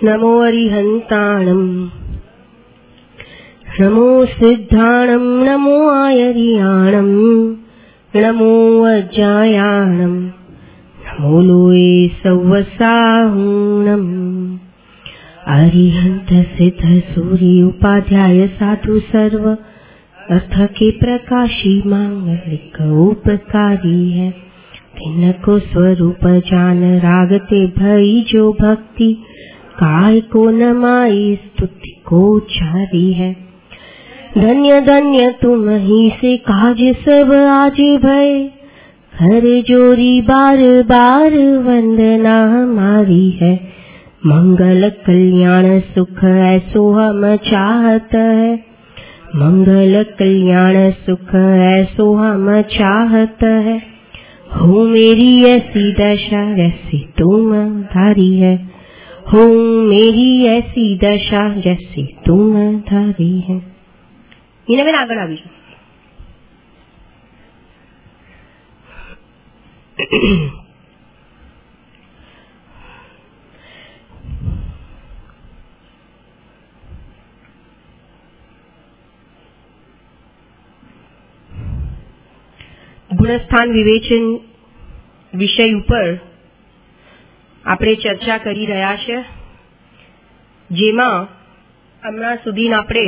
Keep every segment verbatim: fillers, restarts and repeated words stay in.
नमो अरिहन्ताणम् नमो सिद्धाणम् नमो आयर्याणम् नमो अज्जायाणम् नमो लोये सव्वसाहुणम्। अरिहंत सिद्ध सूर्य उपाध्याय साधु सर्व अर्थ के प्रकाशी मांगलिक उपकारी है। तिनको स्वरूप जान रागते भई जो भक्ति काय को नमाई स्तुति को चारी है। धन्य धन्य तुम ही से काज सब आज भय हर जोरी बार बार वंदना हमारी है। मंगल कल्याण सुख ऐसो हम चाहत है। मंगल कल्याण सुख ऐसो हम चाहत है। हो मेरी ऐसी दशा जैसी तुम धारी है। हो मेरी ऐसी दशा जैसी तुम धारी है। એને બેન આગળ આવીશું। ગુણસ્થાન વિવેચન વિષય ઉપર આપણે ચર્ચા કરી રહ્યા છે, જેમાં હમણાં સુધી આપણે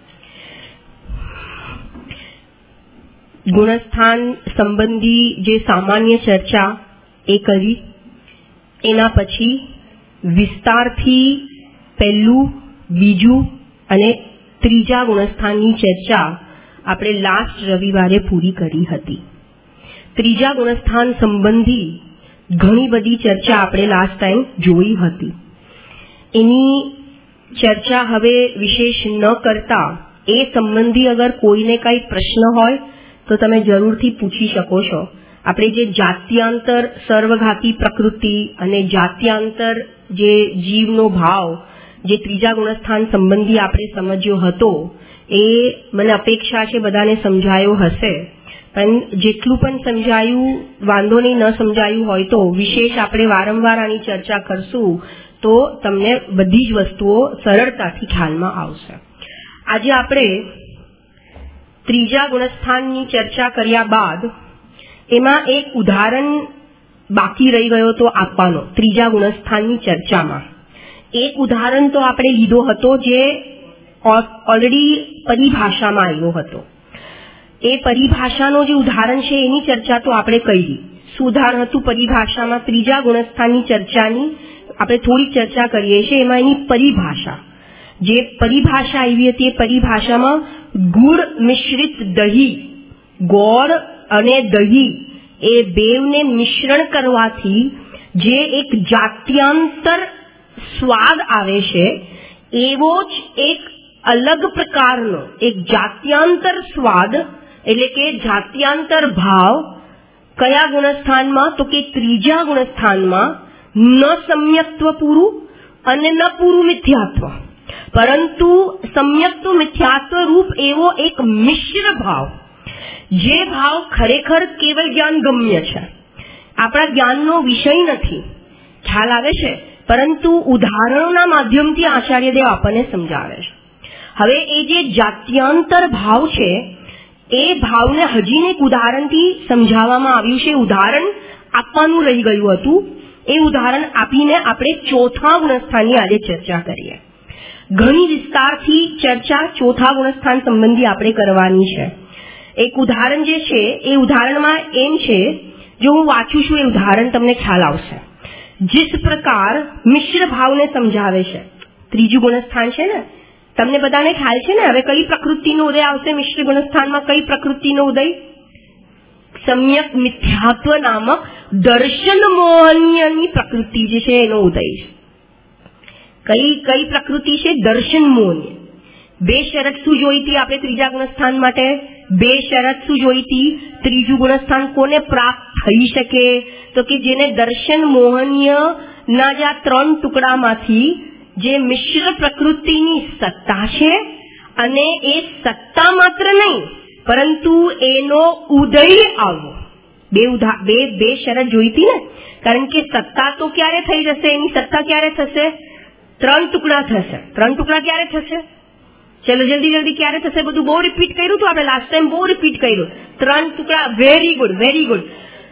ગુણસ્થાન સંબંધી જે સામાન્ય ચર્ચા એ કરી, એના પછી વિસ્તારથી પહેલું, બીજું અને ત્રીજા ગુણસ્થાનની ચર્ચા આપણે લાસ્ટ રવિવારે પૂરી કરી હતી। ત્રીજા ગુણસ્થાન સંબંધી ઘણી બધી ચર્ચા આપણે લાસ્ટ ટાઈમ જોઈ હતી। એની ચર્ચા હવે વિશેષ ન કરતા એ સંબંધી અગર કોઈને કઈ પ્રશ્ન હોય તો તમે જરૂરથી પૂછી શકો છો। આપણે જે જાત્યાંતર સર્વઘાતી પ્રકૃતિ અને જાત્યાંતર જે જીવનો ભાવ જે ત્રીજા ગુણસ્થાન સંબંધી આપણે સમજ્યો હતો એ મને અપેક્ષા છે બધાને સમજાયો હશે, પણ જેટલું પણ સમજાયું વાંધો નહીં, ન સમજાયું હોય તો વિશેષ આપણે વારંવાર આની ચર્ચા કરશું તો તમને બધી જ વસ્તુઓ સરળતાથી ખ્યાલમાં આવશે। આજે આપણે ત્રીજા ગુણસ્થાનની ચર્ચા કર્યા બાદ એમાં એક ઉદાહરણ બાકી રહી ગયો તો આપવાનો ત્રીજા ગુણસ્થાનની ચર્ચામાં। એક ઉદાહરણ તો આપણે લીધો હતો જે ઓલરેડી પરિભાષામાં આવ્યો હતો। એ પરિભાષાનો જે ઉદાહરણ છે એની ચર્ચા તો આપણે કરી। શું ઉદાહરણ હતું પરિભાષામાં? ત્રીજા ગુણસ્થાનની ચર્ચાની આપણે થોડી ચર્ચા કરીએ છીએ, એમાં એની પરિભાષા જે પરિભાષા આવી હતી એ પરિભાષામાં ગુળ મિશ્રિત દહીં, ગોળ અને દહીં એ બેવને મિશ્રણ કરવાથી જે એક જાત્યાંતર સ્વાદ આવે છે એવો જ એક અલગ પ્રકારનો એક જાત્યાંતર સ્વાદ એટલે કે જાત્યાંતર ભાવ કયા ગુણસ્થાનમાં? તો કે ત્રીજા ગુણસ્થાનમાં ન સમ્યક્ત્વ પૂરું અને ન પૂરું મિથ્યાત્વ, પરંતુ સમ્યક્ત્વ મિથ્યાત્વ રૂપ એવો એક મિશ્ર ભાવ, જે ભાવ ખરેખર કેવલ જ્ઞાન ગમ્ય છે, આપણા જ્ઞાનનો વિષય નથી, ખ્યાલ આવે છે, પરંતુ ઉદાહરણોના માધ્યમથી આચાર્યદેવ આપણને સમજાવે છે। હવે એ જે જાત્યાંતર ભાવ છે એ ભાવને હજીને એક ઉદાહરણથી સમજાવવામાં આવ્યું છે। ઉદાહરણ આપવાનું રહી ગયું હતું, એ ઉદાહરણ આપીને આપણે ચોથા ગુણસ્થાનની આજે ચર્ચા કરીએ। ઘણી વિસ્તારથી ચર્ચા ચોથા ગુણસ્થાન સંબંધી આપણે કરવાની છે। એક ઉદાહરણ જે છે એ ઉદાહરણમાં એમ છે, જો હું વાંચું છું એ ઉદાહરણ તમને ખ્યાલ આવશે। जिस प्रकार मिश्र भावने समझावे છે, ત્રીજું ગુણસ્થાન છે ને, તમને બધાને ખ્યાલ છે ને હવે કઈ પ્રકૃતિનો ઉદય આવશે મિશ્ર ગુણસ્થાનમાં? કઈ પ્રકૃતિનો ઉદય? સમ્યક મિથ્યાત્વ નામક દર્શન મોહનીયની પ્રકૃતિ જે છે એનો ઉદય છે। કઈ કઈ પ્રકૃતિ છે? દર્શન મોહનીય। બે શરત શું જોઈતી આપણે ત્રીજા ગુણસ્થાન માટે? બે શરત શું જોઈતી? ત્રીજું ગુણસ્થાન કોને પ્રાપ્ત થઈ શકે? તો કે જેને દર્શન મોહનીય ના જે આ ત્રણ ટુકડામાંથી જે મિશ્ર પ્રકૃતિની સત્તા છે અને એ સત્તા માત્ર નહીં પરંતુ એનો ઉદય આવવો, બે બે બે શરત જોઈતી ને, કારણ કે સત્તા તો ક્યારે થઈ જશે? એની સત્તા ક્યારે થશે? ત્રણ ટુકડા થશે. ત્રણ ટુકડા ક્યારે થશે? ચલો જલ્દી જલ્દી ક્યારે થશે? બધું બહુ રિપીટ કર્યું હતું આપણે લાસ્ટ ટાઈમ, બહુ રિપીટ કર્યું. ત્રણ ટુકડા. Very good, very good.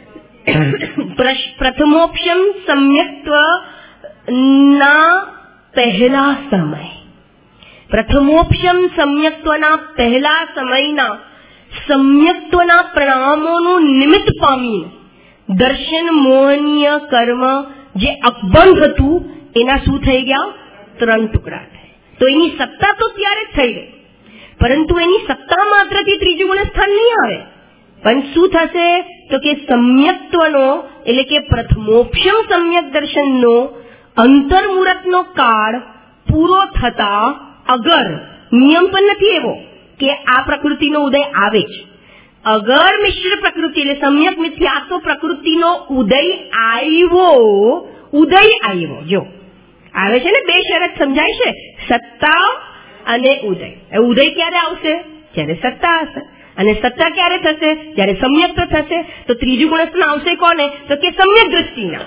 પ્રથમોપશમ સમ્યક્ત્વ ના પહેલા સમય, પ્રથમોપશમ સમ્યક્ત્વના પહેલા સમયના સમ્યક્ત્વના પરિણામોનું નિમિત્ત પામીને દર્શન મોહનીય કર્મ જે અકબંધ હતું એના શું થઈ ગયા? ત્રણ ટુકડા થાય. તો એની સત્તા તો ત્યારે જ થઈ ગઈ, પરંતુ એની સત્તા માત્રથી ત્રીજું ગુણ સ્થાન નહીં આવે. પણ શું થશે? તો કે સમ્યક્ત્વનો એટલે કે પ્રથમોપશમ સમ્યક દર્શનનો અંતર્મુહૂર્તનો કાળ પૂરો થતા અગર નિયમ પણ નથી એવો કે આ પ્રકૃતિનો ઉદય આવે જ. અગર મિશ્ર પ્રકૃતિ એટલે સમ્યક મિથ્યાત્વ પ્રકૃતિનો ઉદય આવ્યો, ઉદય આવ્યો, જો આવે છે ને, બે શરત સમજાય છે, સત્તા અને ઉદય. ઉદય ક્યારે આવશે? જ્યારે સત્તા હશે. અને સત્તા ક્યારે થશે? જ્યારે સમ્યક્ત્વ થશે. તો ત્રીજું ગુણસ્થાન આવશે કોને? તો કે સમ્યક દ્રષ્ટિના.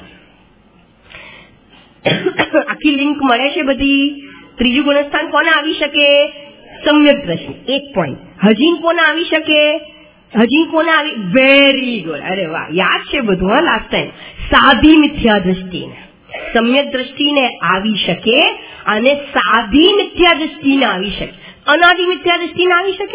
આખી લિંક મળે છે બધી. ત્રીજું ગુણસ્થાન કોને આવી શકે? સમ્યક દ્રષ્ટિ. એક પોઈન્ટ. હજી કોને આવી શકે? હજી કોને આવી? Very good. અરે વાહ, યાદ છે બધું. હા, લાસ્ટ ટાઈમ સાધી મિથ્યા દ્રષ્ટિને, સમ્યક દ્રષ્ટિને આવી શકે અને સાધી મિથ્યા દ્રષ્ટિને આવી શકે. અનાદિ મિથ્યા દ્રષ્ટિને આવી શકે?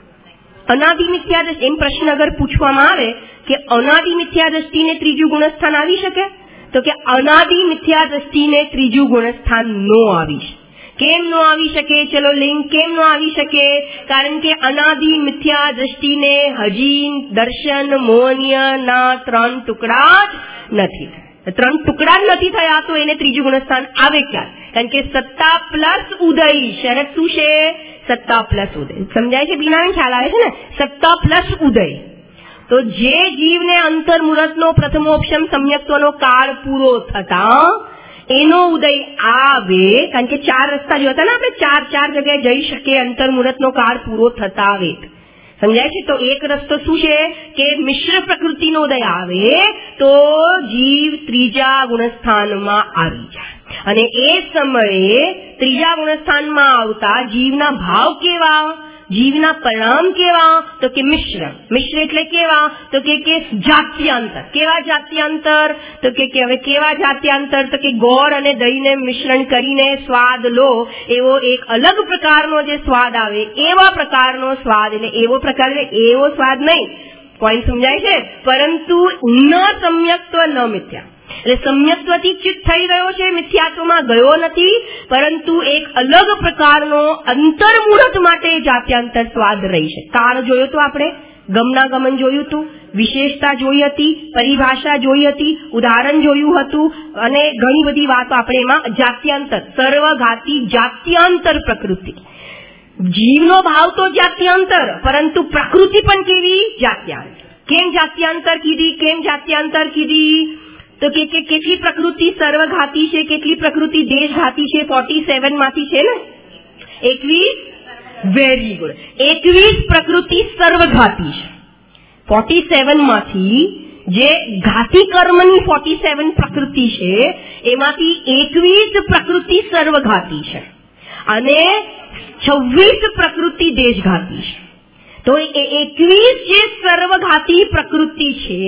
અનાદિ મિથ્યા દ્રષ્ટિ, એમ પ્રશ્ન અગર પૂછવામાં આવે કે અનાદિ મિથ્યા દ્રષ્ટિને ત્રીજું ગુણસ્થાન આવી શકે, તો કે અનાદિ મિથ્યા દ્રષ્ટિને ત્રીજું ગુણસ્થાન નો આવી શકે. કેમ નો આવી શકે? ચલો લિંક કેમ નો આવી શકે? કારણ કે અનાદિ મિથ્યા દ્રષ્ટિને હજી દર્શન મોહનીય ના ત્રણ ટુકડા જ નથી થયા. ત્રણ ટુકડા જ નથી થયા તો એને ત્રીજું ગુણસ્થાન આવે ક્યાં? કારણ કે સત્તા પ્લસ ઉદય. શરત શું છે? સત્તા પ્લસ ઉદય. સમજાય છે બીનાને? ખ્યાલ આવે છે ને? સત્તા પ્લસ ઉદય. તો જે જીવને અંતર્મુહૂર્તનો પ્રથમોપશમ સમ્યક્ત્વનો કાળ પૂરો થતા એનો ઉદય આવે, કારણ કે ચાર રસ્તા જો હતા ને આપણે, ચાર ચાર જગ્યાએ જઈ શકીએ અંતર્મુહૂર્તનો કાળ પૂરો થતા આવે. સમજાય છે? તો એક રસ્તો શું છે કે મિશ્ર પ્રકૃતિનો ઉદય આવે તો જીવ ત્રીજા ગુણસ્થાનમાં આવી જાય. અને એ સમયે ત્રીજા ગુણસ્થાનમાં આવતા જીવના ભાવ કેવા? જીવના પરિણામ કેવા? તો કે મિશ્ર. મિશ્ર એટલે કેવા? તો કે કે જાત્યાંતર. કેવા જાત્યાંતર? તો કે હવે કેવા જાત્યાંતર? તો કે ગોળ અને દહીંને મિશ્રણ કરીને સ્વાદ લો એવો એક અલગ પ્રકારનો જે સ્વાદ આવે એવા પ્રકારનો સ્વાદ. એટલે એવો પ્રકાર એટલે એવો સ્વાદ નહીં, પોઈન્ટ સમજાય છે? પરંતુ ન સમ્યક્ત્વ ન મિથ્યા. એટલે સમ્યક્ત્વથી ચિત્ત થઈ ગયો છે, મિથ્યાત્વમાં ગયો નથી, પરંતુ એક અલગ પ્રકારનો અંતર્મુહૂર્ત માટે જાત્યાંતર સ્વાદ રહી છે. કાળ જોયો તો આપણે, ગમના ગમન જોયું હતું, વિશેષતા જોઈ હતી, પરિભાષા જોઈ હતી, ઉદાહરણ જોયું હતું, અને ઘણી બધી વાતો આપણે એમાં જાત્યાંતર, સર્વઘાતી જાત્યાંતર પ્રકૃતિ. જીવનો ભાવ તો જાત્યાંતર, પરંતુ પ્રકૃતિ પણ કેવી? જાત્યાંતર. કેમ જાત્યાંતર કીધી? કેમ જાત્યાંતર કીધી? તો કે કેટલી પ્રકૃતિ સર્વઘાતી છે, કેટલી પ્રકૃતિ દેશઘાતી છે? ફોર્ટી સેવન માંથી છે ને એકવીસ. Very good. એકવીસ પ્રકૃતિ સર્વઘાતી છે. ફોર્ટી સેવન માંથી જે ઘાતી કર્મની ફોર્ટી સેવન પ્રકૃતિ છે એમાંથી એકવીસ પ્રકૃતિ સર્વઘાતી છે અને છવ્વીસ પ્રકૃતિ દેશઘાતી છે. તો એ એકવીસ જે સર્વઘાતી પ્રકૃતિ છે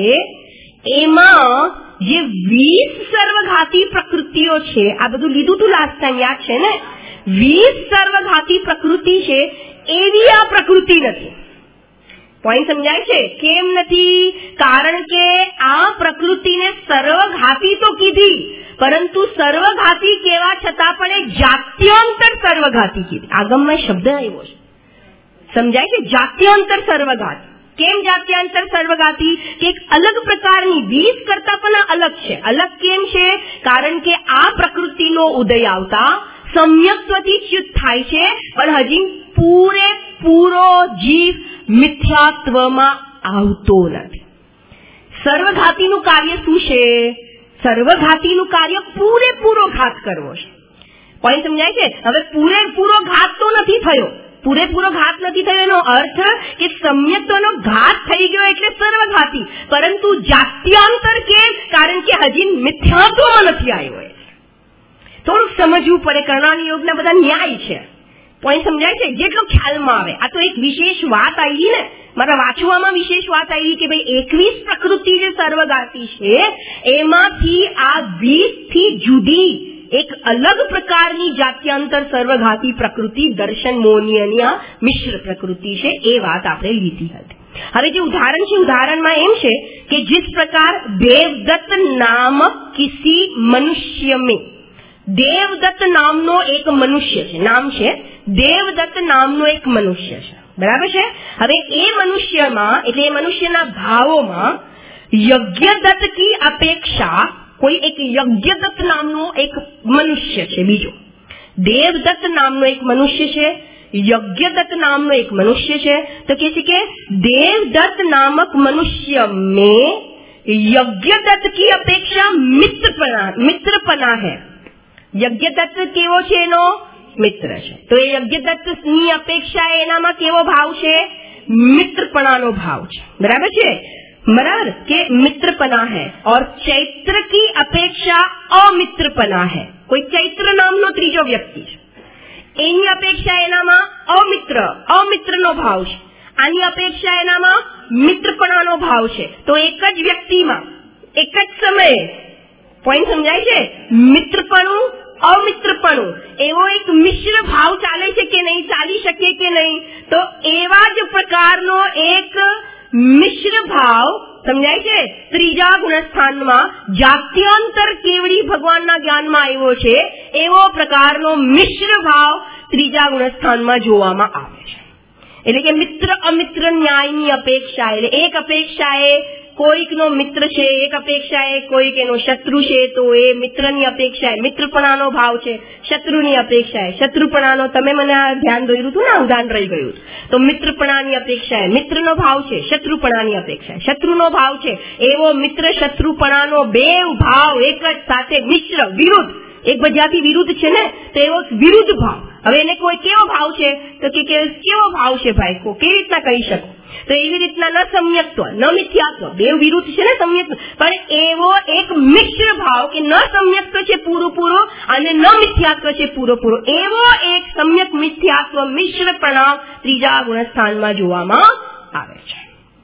એમાં જે વીસ સર્વઘાતી પ્રકૃતિઓ છે, આ બધું લીધું તું લાસ્ટ ટાઈમ, યાદ છે ને? વીસ સર્વઘાતી પ્રકૃતિ છે એવી આ પ્રકૃતિ નથી. પોઈન્ટ સમજાય છે? કેમ નથી? કારણ કે આ પ્રકૃતિને સર્વઘાતી તો કીધી, પરંતુ સર્વઘાતી કેવા છતાં પણ એ જાત્યાંતર સર્વઘાતી કીધી. આગમમાં શબ્દ આવ્યો છે, સમજાય છે? જાત્યાંતર સર્વઘાતી. કેમ જાત્યાંતર સર્વઘાતી? કે એક અલગ પ્રકારની, વીસ કરતા પણ અલગ છે. અલગ કેમ છે? કારણ કે આ પ્રકૃતિનો ઉદય આવતા સમ્યક્ત્વથી ચ્યુત થાય છે, પણ હજી પૂરેપૂરો જીવ મિથ્યાત્વમાં આવતો નથી. સર્વઘાતીનું કાર્ય શું છે? સર્વઘાતીનું કાર્ય પૂરેપૂરો ઘાત કરવો છે. પોઈન્ટ સમજાય છે? હવે પૂરેપૂરો ઘાત તો નથી થયો, પૂરેપૂરો ઘાત નથી થયો એનો અર્થ કે સમ્યક્ત્વનો ઘાત થઈ ગયો એટલે સર્વઘાતી, પરંતુ જાત્યાંતર કેમ? કારણ કે હજી મિથ્યાત્વમાં નથી આવ્યો. થોડુંક સમજવું પડે. કર્ણાની યોગના બધા ન્યાય છે, પોઈન્ટ સમજાય છે જેટલો ખ્યાલમાં આવે. આ તો એક વિશેષ વાત આવી ને, મારા વાંચવામાં વિશેષ વાત આવી કે ભાઈ એકવીસ પ્રકૃતિ જે સર્વગાતી છે એમાંથી આ વીસ થી જુદી એક અલગ પ્રકારની જાત્યાંતર સર્વઘાતી પ્રકૃતિ દર્શન મોહનીયની આ મિશ્ર પ્રકૃતિ છે, એ વાત આપણે લીધી હતી. હવે જે ઉદાહરણ છે, ઉદાહરણમાં એમ છે કે जिस प्रकार देवदत्त नामक किसी मनुष्य में, देवदत्त नामનો એક મનુષ્ય છે, નામ છે દેવદત્ત નામનો એક મનુષ્ય છે, બરાબર છે. હવે એ મનુષ્યમાં એટલે એ મનુષ્યના ભાવોમાં યજ્ઞદત્ત કી અપેક્ષા કોઈ એક યજ્ઞદત્ત નામનો એક મનુષ્ય છે, બીજો દેવદત્ત નામનો એક મનુષ્ય છે, यज्ञदत्त नामનો एक मनुष्य है. तो કહે છે કે देवदत्त नामक मनुष्य में यज्ञदत्त की अपेक्षा मित्रपना मित्रपना है. यज्ञदत्त કેવો છે? એનો મિત્ર છે. તો એ यज्ञदत्त ની અપેક્ષા એનામાં કેવો ભાવ છે? મિત્રપણાનો ભાવ છે, બરાબર છે, बराबर के मित्रपना है. और चैत्र की अपेक्षा अमित्रपना है. कोई चैत्र नामનો ત્રીજો વ્યક્તિ છે, એની અપેક્ષા એનામાં અમિત્ર અમિત્રનો ભાવ છે, આની અપેક્ષા એનામાં મિત્રપણાનો ભાવ છે. તો એક જ વ્યક્તિમાં એક જ સમયે પોઈન્ટ સમજાય છે, મિત્રપણું અમિત્રપણું એવો એક મિશ્ર ભાવ ચાલે છે કે નહીં, ચાલી શકે કે નહીં? તો એવા જ પ્રકારનો એક મિશ્ર ભાવ સમજાય છે ત્રીજા ગુણસ્થાનમાં જાત્યંતર કેવડી ભગવાનના જ્ઞાનમાં આવ્યો છે, એવો પ્રકારનો મિશ્ર ભાવ ત્રીજા ગુણસ્થાનમાં જોવામાં આવે છે. એટલે કે મિત્ર અમિત્ર ન્યાયની અપેક્ષા, એટલે એક અપેક્ષા એ કોઈકનો મિત્ર છે, એક અપેક્ષા એ કોઈક એનો શત્રુ છે, તો એ મિત્રની અપેક્ષા એ મિત્રપણાનો ભાવ છે, શત્રુની અપેક્ષા એ શત્રુપણાનો. તમે મને આ ધ્યાન દોર્યું હતું ને, ઉદાહરણ રહી ગયું. તો મિત્રપણાની અપેક્ષા એ મિત્રનો ભાવ છે, શત્રુપણાની અપેક્ષા શત્રુનો ભાવ છે. એવો મિત્ર શત્રુપણાનો બે ભાવ એક જ સાથે મિશ્ર વિરુદ્ધ, એકબીજાથી વિરુદ્ધ છે ને, તો એવો વિરુદ્ધ ભાવ. હવે એને કોઈ કેવો ભાવ છે? તો કે કેવો ભાવ છે ભાઈ, કો કેવી રીતના કહી શકો? તો એવી રીતના ન સમ્યક્ત્વ ન મિથ્યાત્વ, બે વિરુદ્ધ છે ને સમ્યક્ત્વ, પણ એવો એક મિશ્ર ભાવ કે ન સમ્યક્ત્વ છે પૂરો પૂરો અને ન મિથ્યાત્વ છે પૂરો પૂરો, એવો એક સમ્યક મિથ્યાત્વ મિશ્રપણા ત્રીજા ગુણસ્થાનમાં જોવામાં આવે છે.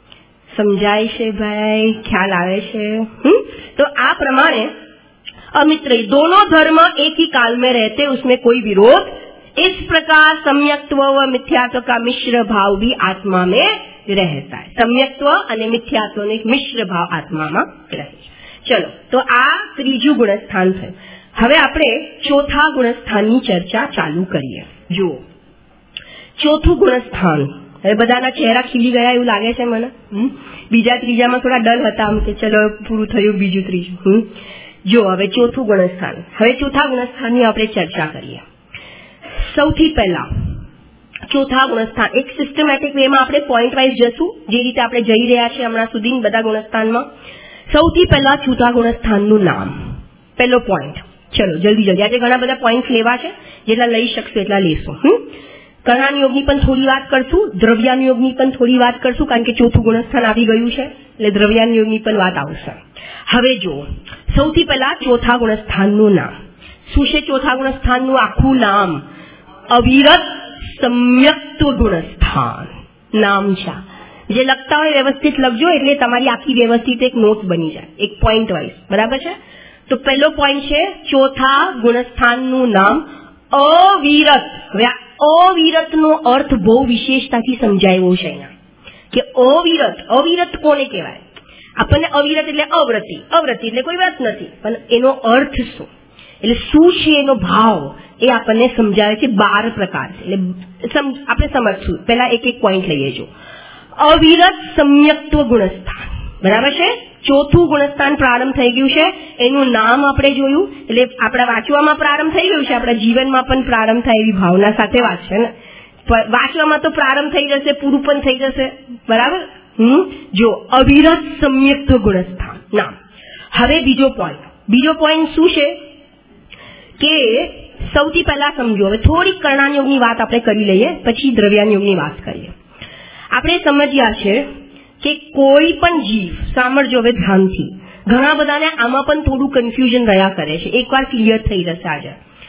સમજાય છે ભાઈ? ખ્યાલ આવે છે? હમ તો આ પ્રમાણે अमित्र दोनों धर्म एक ही काल में रहते, उसमें कोई विरोध. इस प्रकार सम्यक्त्व व मिथ्यात्व का मिश्र भाव भी आत्मा में रहता है. सम्यक्त्व અને મિથ્યાત્વનો એક મિશ્ર ભાવ આત્મામાં રહે છે. ચલો, તો આ ત્રીજું ગુણસ્થાન થયું. હવે આપણે ચોથા ગુણસ્થાનની ચર્ચા ચાલુ કરીએ. જુઓ, ચોથું ગુણસ્થાન. હવે બધાના ચહેરા ખીલી ગયા એવું લાગે છે મને. બીજા ત્રીજામાં થોડા ડર હતા, આમ કે ચલો પૂરું થયું બીજું ત્રીજું. હમ જો હવે ચોથું ગુણસ્થાન. હવે ચોથા ગુણસ્થાનની આપણે ચર્ચા કરીએ. સૌથી પહેલા ચોથા ગુણસ્થાન એક સિસ્ટમેટિક વેમાં આપણે પોઈન્ટ વાઇઝ જશું, જે રીતે આપણે જઈ રહ્યા છીએ હમણાં સુધી બધા ગુણસ્થાનમાં. સૌથી પહેલા ચોથા ગુણસ્થાનનું નામ. પહેલો પોઈન્ટ. ચલો જલ્દી જલ્દી, આજે ઘણા બધા પોઈન્ટ લેવા છે, જેટલા લઈ શકશો એટલા લેશો. હમ કર્ણાન યોગની પણ થોડી વાત કરશું, દ્રવ્યાન યોગની પણ થોડી વાત કરશું, કારણ કે ચોથું ગુણસ્થાન આવી ગયું છે એટલે દ્રવ્યાન યોગની પણ વાત આવશે. હવે જુઓ, સૌથી પહેલા ચોથા ગુણસ્થાનનું નામ શું છે? ચોથા ગુણસ્થાનનું આખું નામ અવિરત સમ્યક્ત્વ ગુણસ્થાન નામ છે. જે લખતા હોય વ્યવસ્થિત લખજો, એટલે તમારી આખી વ્યવસ્થિત એક નોટ બની જાય, એક પોઈન્ટ વાઇઝ, બરાબર છે? તો પહેલો પોઈન્ટ છે ચોથા ગુણસ્થાનનું નામ અવિરત. હવે આ અવિરતનો અર્થ બહુ વિશેષતાથી સમજાયો છે અહીંયા, કે અવિરત. અવિરત કોને કહેવાય? આપણને અવિરત એટલે અવ્રતિ, અવ્રતિ એટલે કોઈ વ્રત નથી, પણ એનો અર્થ શું, એટલે શું છે એનો ભાવ, એ આપણને સમજાવે છે. બાર પ્રકાર છે, એટલે આપણે સમજશું. પહેલા એક એક પોઈન્ટ લઈએ. જો અવિરત સમ્યક્ત્વ ગુણસ્થાન, બરાબર છે? ચોથું ગુણસ્થાન પ્રારંભ થઈ ગયું છે, એનું નામ આપણે જોયું, એટલે આપણા વાંચવામાં પ્રારંભ થઈ ગયું છે, આપણા જીવનમાં પણ પ્રારંભ થાય એવી ભાવના સાથે વાંચશે ને. વાંચવામાં તો પ્રારંભ થઈ જશે, પૂરું પણ થઈ જશે, બરાબર? હમ જો અવિરત સમ્યક્ત્વ ગુણસ્થાન નામ. હવે બીજો પોઈન્ટ. બીજો પોઈન્ટ શું છે કે સૌથી પહેલા સમજો, હવે થોડીક કર્ણાન યોગની વાત આપણે કરી લઈએ, પછી દ્રવ્યાન યોગની વાત કરીએ. આપણે સમજ્યા છે કે કોઈ પણ જીવ, સાંભળજો હવે ધ્યાનથી, ઘણા બધાને આમાં પણ થોડું કન્ફ્યુઝન રહ્યા કરે છે, એકવાર ક્લિયર થઈ જશે આજે.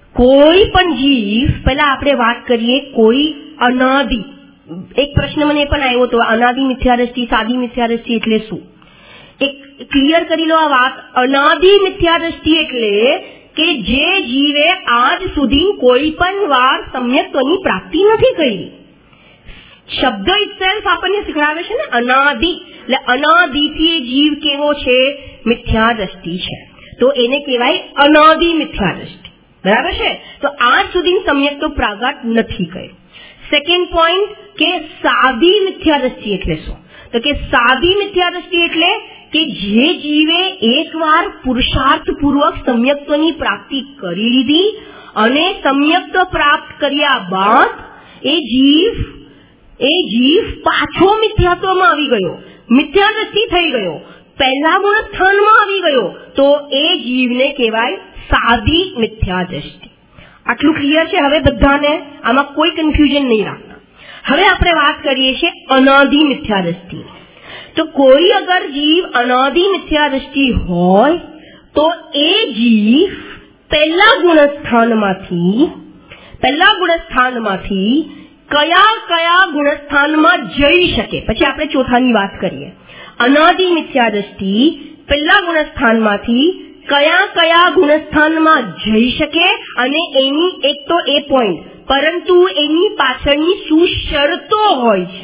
કોઈ પણ જીવ, પહેલા આપણે વાત કરીએ કોઈ અનાદિ. એક પ્રશ્ન મને પણ આવ્યો હતો, અનાદિ મિથ્યાદૃષ્ટિ, સાદી મિથ્યાદૃષ્ટિ એટલે શું? એક ક્લિયર કરી લો આ વાત. અનાદિ મિથ્યાદૃષ્ટિ એટલે કે જે જીવે આજ સુધી કોઈ પણ વાર સમ્યક્ત્વની પ્રાપ્તિ નથી કરી. શબ્દ ઇટસેલ્ફ આપણને શીખડાવે છે ને અનાદિ, એટલે અનાદિથી જીવ કેવો છે? મિથ્યાદૃષ્ટિ છે, તો એને કહેવાય અનાદિ મિથ્યાદૃષ્ટિ. બરાબર છે? તો આજ સુધી સમ્યક્ત્વ પ્રાગટ નથી કર્યું. સેકન્ડ પોઈન્ટ કે સાદી મિથ્યાદૃષ્ટિ એટલે શું? તો કે સાદી મિથ્યાદૃષ્ટિ એટલે કે જે જીવે એકવાર પુરુષાર્થપૂર્વક સમ્યક્ત્વની પ્રાપ્તિ કરી લીધી અને સમ્યક્ત્વ પ્રાપ્ત કર્યા બાદ એ જીવ એ જીવ પાછો મિથ્યાત્વમાં આવી ગયો, મિથ્યાદૃષ્ટિ થઈ ગયો, પહેલા ગુણસ્થાનમાં આવી ગયો, તો એ જીવને કહેવાય સાદી મિથ્યાદૃષ્ટિ. આટલું ક્લિયર છે હવે બધાને? આમાં કોઈ કન્ફ્યુઝન નહીં રાખતા. હવે આપણે વાત કરીએ છીએ અનાદિ મિથ્યાદૃષ્ટિ. તો કોઈ અગર જીવ અનાદિ મિથ્યાદૃષ્ટિ હોય તો એ જીવ પહેલા ગુણસ્થાનમાંથી પહેલા ગુણસ્થાનમાંથી કયા કયા ગુણસ્થાનમાં જઈ શકે? પછી આપણે ચોથાની વાત કરીએ. અનાદિ મિથ્યાદૃષ્ટિ પહેલા ગુણસ્થાનમાંથી કયા કયા ગુણસ્થાનમાં જઈ શકે અને એની એક તો એ પોઈન્ટ, પરંતુ એની પાછળની શું શરતો હોય છે?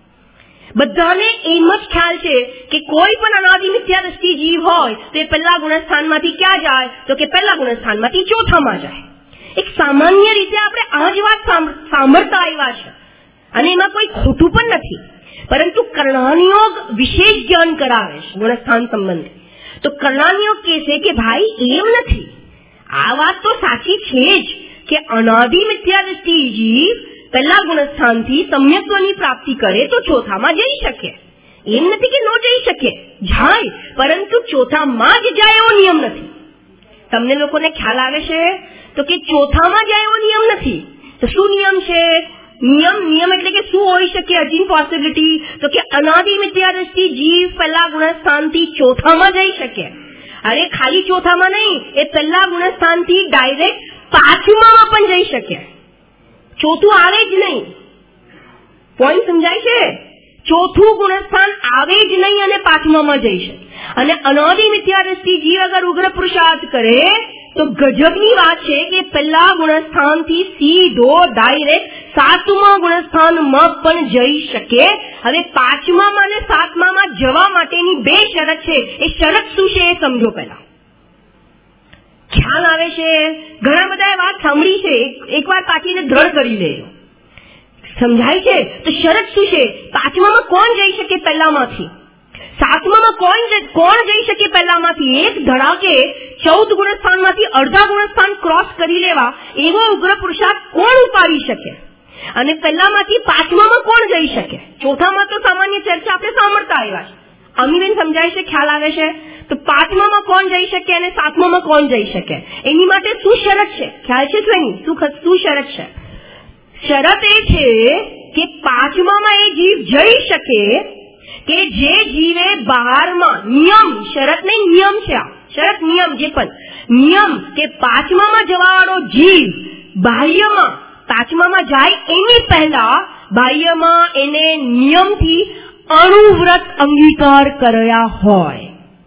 બધાને એમ જ ખ્યાલ છે કે કોઈ પણ અનાદિ મિથ્યાદૃષ્ટિ જીવ હોય તો એ પહેલા ગુણસ્થાનમાંથી ક્યાં જાય? તો કે પહેલા ગુણસ્થાનમાંથી ચોથામાં જાય. એક સામાન્ય રીતે આપણે આ જ વાત સાંભળતા આવ્યા છે અને એમાં કોઈ ખોટું પણ નથી, પરંતુ કર્ણાનિયોગ વિશેષ જ્ઞાન કરાવે છે ગુણસ્થાન સંબંધી. તો કર્ણાનિયોગ કહે છે કે ભાઈ એમ નથી, આ વાત તો સાચી છે જ કે અનાદિ મિથ્યાદૃષ્ટિ જીવ પહેલા ગુણસ્થાનથી સમ્યક્ત્વની પ્રાપ્તિ કરે તો ચોથામાં જઈ શકે. એમ નથી કે ન જઈ શકે, જાય, પરંતુ ચોથામાં જ જાય એવો નિયમ નથી. તમને લોકોને ખ્યાલ આવે છે? તો કે ચોથામાં જાય એવો નિયમ નથી. તો શું નિયમ છે? નિયમ નિયમ એટલે કે શું હોઈ શકે? હજી પોસિબિલિટી તો કે અનાદિ મિથ્યાદૃષ્ટિ જીવ પહેલા ગુણસ્થાનથી ચોથામાં જઈ શકે. અરે ખાલી ચોથામાં નહીં, એ પહેલા ગુણસ્થાનથી ડાયરેક્ટ પાંચમામાં પણ જઈ શકે. ચોથું આવે જ નહીં. પોઈન્ટ સમજાય છે? ચોથું ગુણસ્થાન આવે જ નહીં અને પાંચમામાં જઈ શકે. અને અનાદિ મિથ્યાદૃષ્ટિ જીવ અગર ઉગ્ર પુરુષાર્થ કરે તો ગજબની વાત છે કે પહેલા ગુણસ્થાનથી સીધો ડાયરેક્ટ સાતમા ગુણસ્થાનમાં પણ જઈ શકે. હવે પાંચમામાં અને સાતમામાં જવા માટેની બે શરત છે. એ શરત શું છે એ સમજો પહેલા. ખ્યાલ આવે છે? ઘણા બધા વાત સાંભળી છે, એકવાર પાછીને દ્રઢ કરી લેજો. સમજાય છે? તો શરત શું છે? પાંચમામાં કોણ જઈ શકે પહેલામાંથી? સાતમામાં કોણ કોણ જઈ શકે પહેલામાંથી? એક ધડાકે ચૌદ ગુણસ્થાનમાંથી અડધા ગુણસ્થાન ક્રોસ કરી લેવા એવો ઉગ્ર પુરુષાર્થ કોણ ઉપાડી શકે? અને પહેલામાંથી પાંચમામાં કોણ જઈ શકે? ચોથામાં તો સામાન્ય ચર્ચા આપણે સાંભળતા આવ્યા છે. અમીબેન સમજાય છે? ખ્યાલ આવે છે? તો પાંચમામાં કોણ જઈ શકે અને સાતમામાં કોણ જઈ શકે? એની માટે શું શરત છે? ખ્યાલ છે શું એની શું શું શરત છે? શરત એ છે કે પાંચમામાં એ જીવ જઈ શકે કે જે જીવે બહારમાં નિયમ, શરત નહીં નિયમ છે, આ શરત નિયમ જે પણ નિયમ કે પાંચમામાં જવાવાળો જીવ બાહ્યમાં પાંચમામાં જાય એની પહેલા બાહ્યમાં એને નિયમથી અણુવ્રત અંગીકાર કર્યા હોય.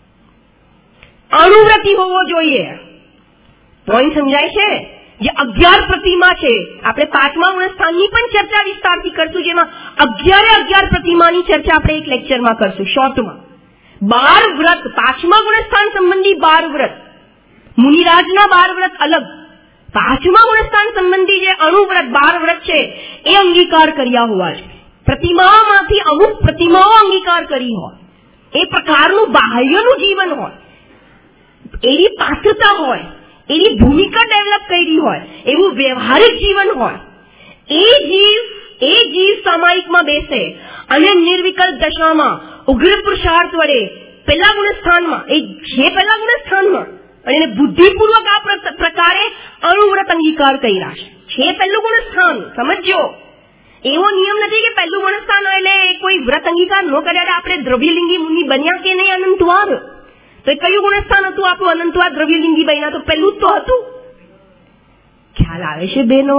અણુવ્રતી હોવો જોઈએ. પોઈન્ટ સમજાય છે? જે અગિયાર પ્રતિમા છે, આપણે પાંચમા ગુણસ્થાનની પણ ચર્ચા વિસ્તારથી કરશું, જેમાં અગિયારે અગિયાર પ્રતિમાની ચર્ચા આપણે એક લેક્ચરમાં કરશું શોર્ટમાં. બાર વ્રત, પાંચમા ગુણસ્થાન સંબંધી બાર વ્રત, મુનિરાજના બાર વ્રત અલગ, પાંચમા ગુણસ્થાન સંબંધી જે અણુવ્રત બાર વ્રત છે એ અંગીકાર કર્યા હોવા છે. પ્રતિમાઓમાંથી અમુક પ્રતિમાઓ અંગીકાર કરી હોય, એ પ્રકારનું બાહ્યનું જીવન હોય, એવી પાત્રતા હોય, એની ભૂમિકા ડેવલપ કરી હોય, એવું વ્યવહારિક જીવન હોય, એ જીવ એ જીવ સામાયિકમાં બેસે અને નિર્વિકલ્પ દશામાં ઉગ્ર પુરુષાર્થ વડે પહેલા ગુણસ્થાનમાં એ જે પહેલા ગુણસ્થાનમાં અને એને બુદ્ધિપૂર્વક આ પ્રકારે અણુવ્રત અંગીકાર કર્યા છે. પહેલું ગુણસ્થાન સમજો, એવો નિયમ નથી કે પહેલું ગુણસ્થાન એટલે કોઈ વ્રત અંગીકાર ન કર્યા આપણે દ્રવ્યલિંગી મુનિ બન્યા કે નહીં અનંતવાર. તો કયું ગુણસ્થાન હતું આપણું અનંતવાર દ્રવ્યલિંગી બન્યા? તો પહેલું જ તો હતું. ખ્યાલ આવે છે બેનો?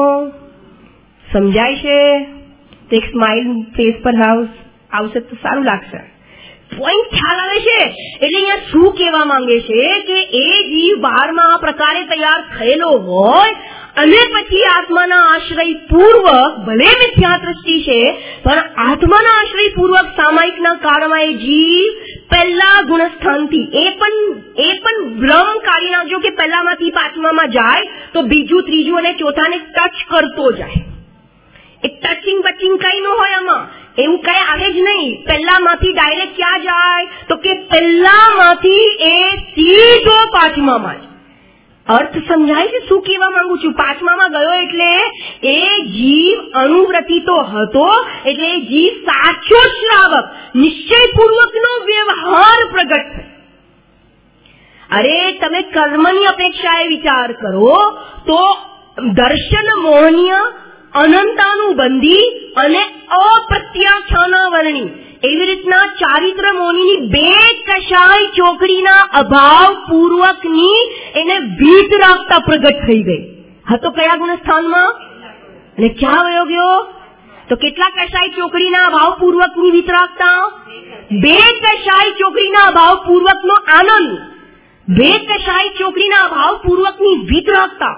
સમજાય છે? એક સ્માઇલ ફેસ પર હાઉસ આવશે તો સારું લાગશે. પોઈન્ટ ખ્યાલ આવે છે? એટલે અહીંયા શું કહેવા માંગે છે કે એ જીવ બહારમાં આ પ્રકારે તૈયાર થયેલો હોય અને પછી આત્માના આશ્રય પૂર્વક, ભલે મિથ્યા દ્રષ્ટિ છે પણ આત્માના આશ્રય પૂર્વક સામાયિકના કાળમાં એ જીવ પહેલા ગુણસ્થાનથી એ પણ એ પણ ભ્રમ કાઢી નાખજો કે પહેલામાંથી પાંચમામાં જાય તો બીજું, ત્રીજું અને ચોથાને ટચ કરતો જાય. એ ટચિંગ બચિંગ કઈ ન હોય આમાં, એવું કઈ આવે જ નહીં. પહેલામાંથી ડાયરેક્ટ ક્યાં જાય તો કે પહેલામાંથી એ સીધો પાંચમામાં જ. અર્થ સમજાય છે શું કહેવા માંગુ છું? પાંચમામાં ગયો એટલે એ જીવ અનુવ્રતિ તો હતો, એટલે એ જીવ સાચો શ્રાવક, નિશ્ચયપૂર્વકનો વ્યવહાર પ્રગટ થાય. અરે તમે કર્મની અપેક્ષાએ વિચાર કરો તો દર્શન મોહનીય, અનંતાનુબંધી અને અપ્રત્યાખ્યાના વર્ણી, એવી રીતના ચારિત્ર મોહનીની બે કશાય ચોકડીના અભાવ પૂર્વકની એને વીત રાખતા પ્રગટ થઈ ગઈ. હા તો કયા ગુણસ્થાનમાં? અને ક્યાં વયો ગયો? તો કેટલા કશાય ચોકડીના અભાવ પૂર્વકની વીત રાખતા? બે કશાય ચોકડીના અભાવ પૂર્વકનો આનંદ, બે કશાય ચોકડીના અભાવ પૂર્વકની વીત રાખતા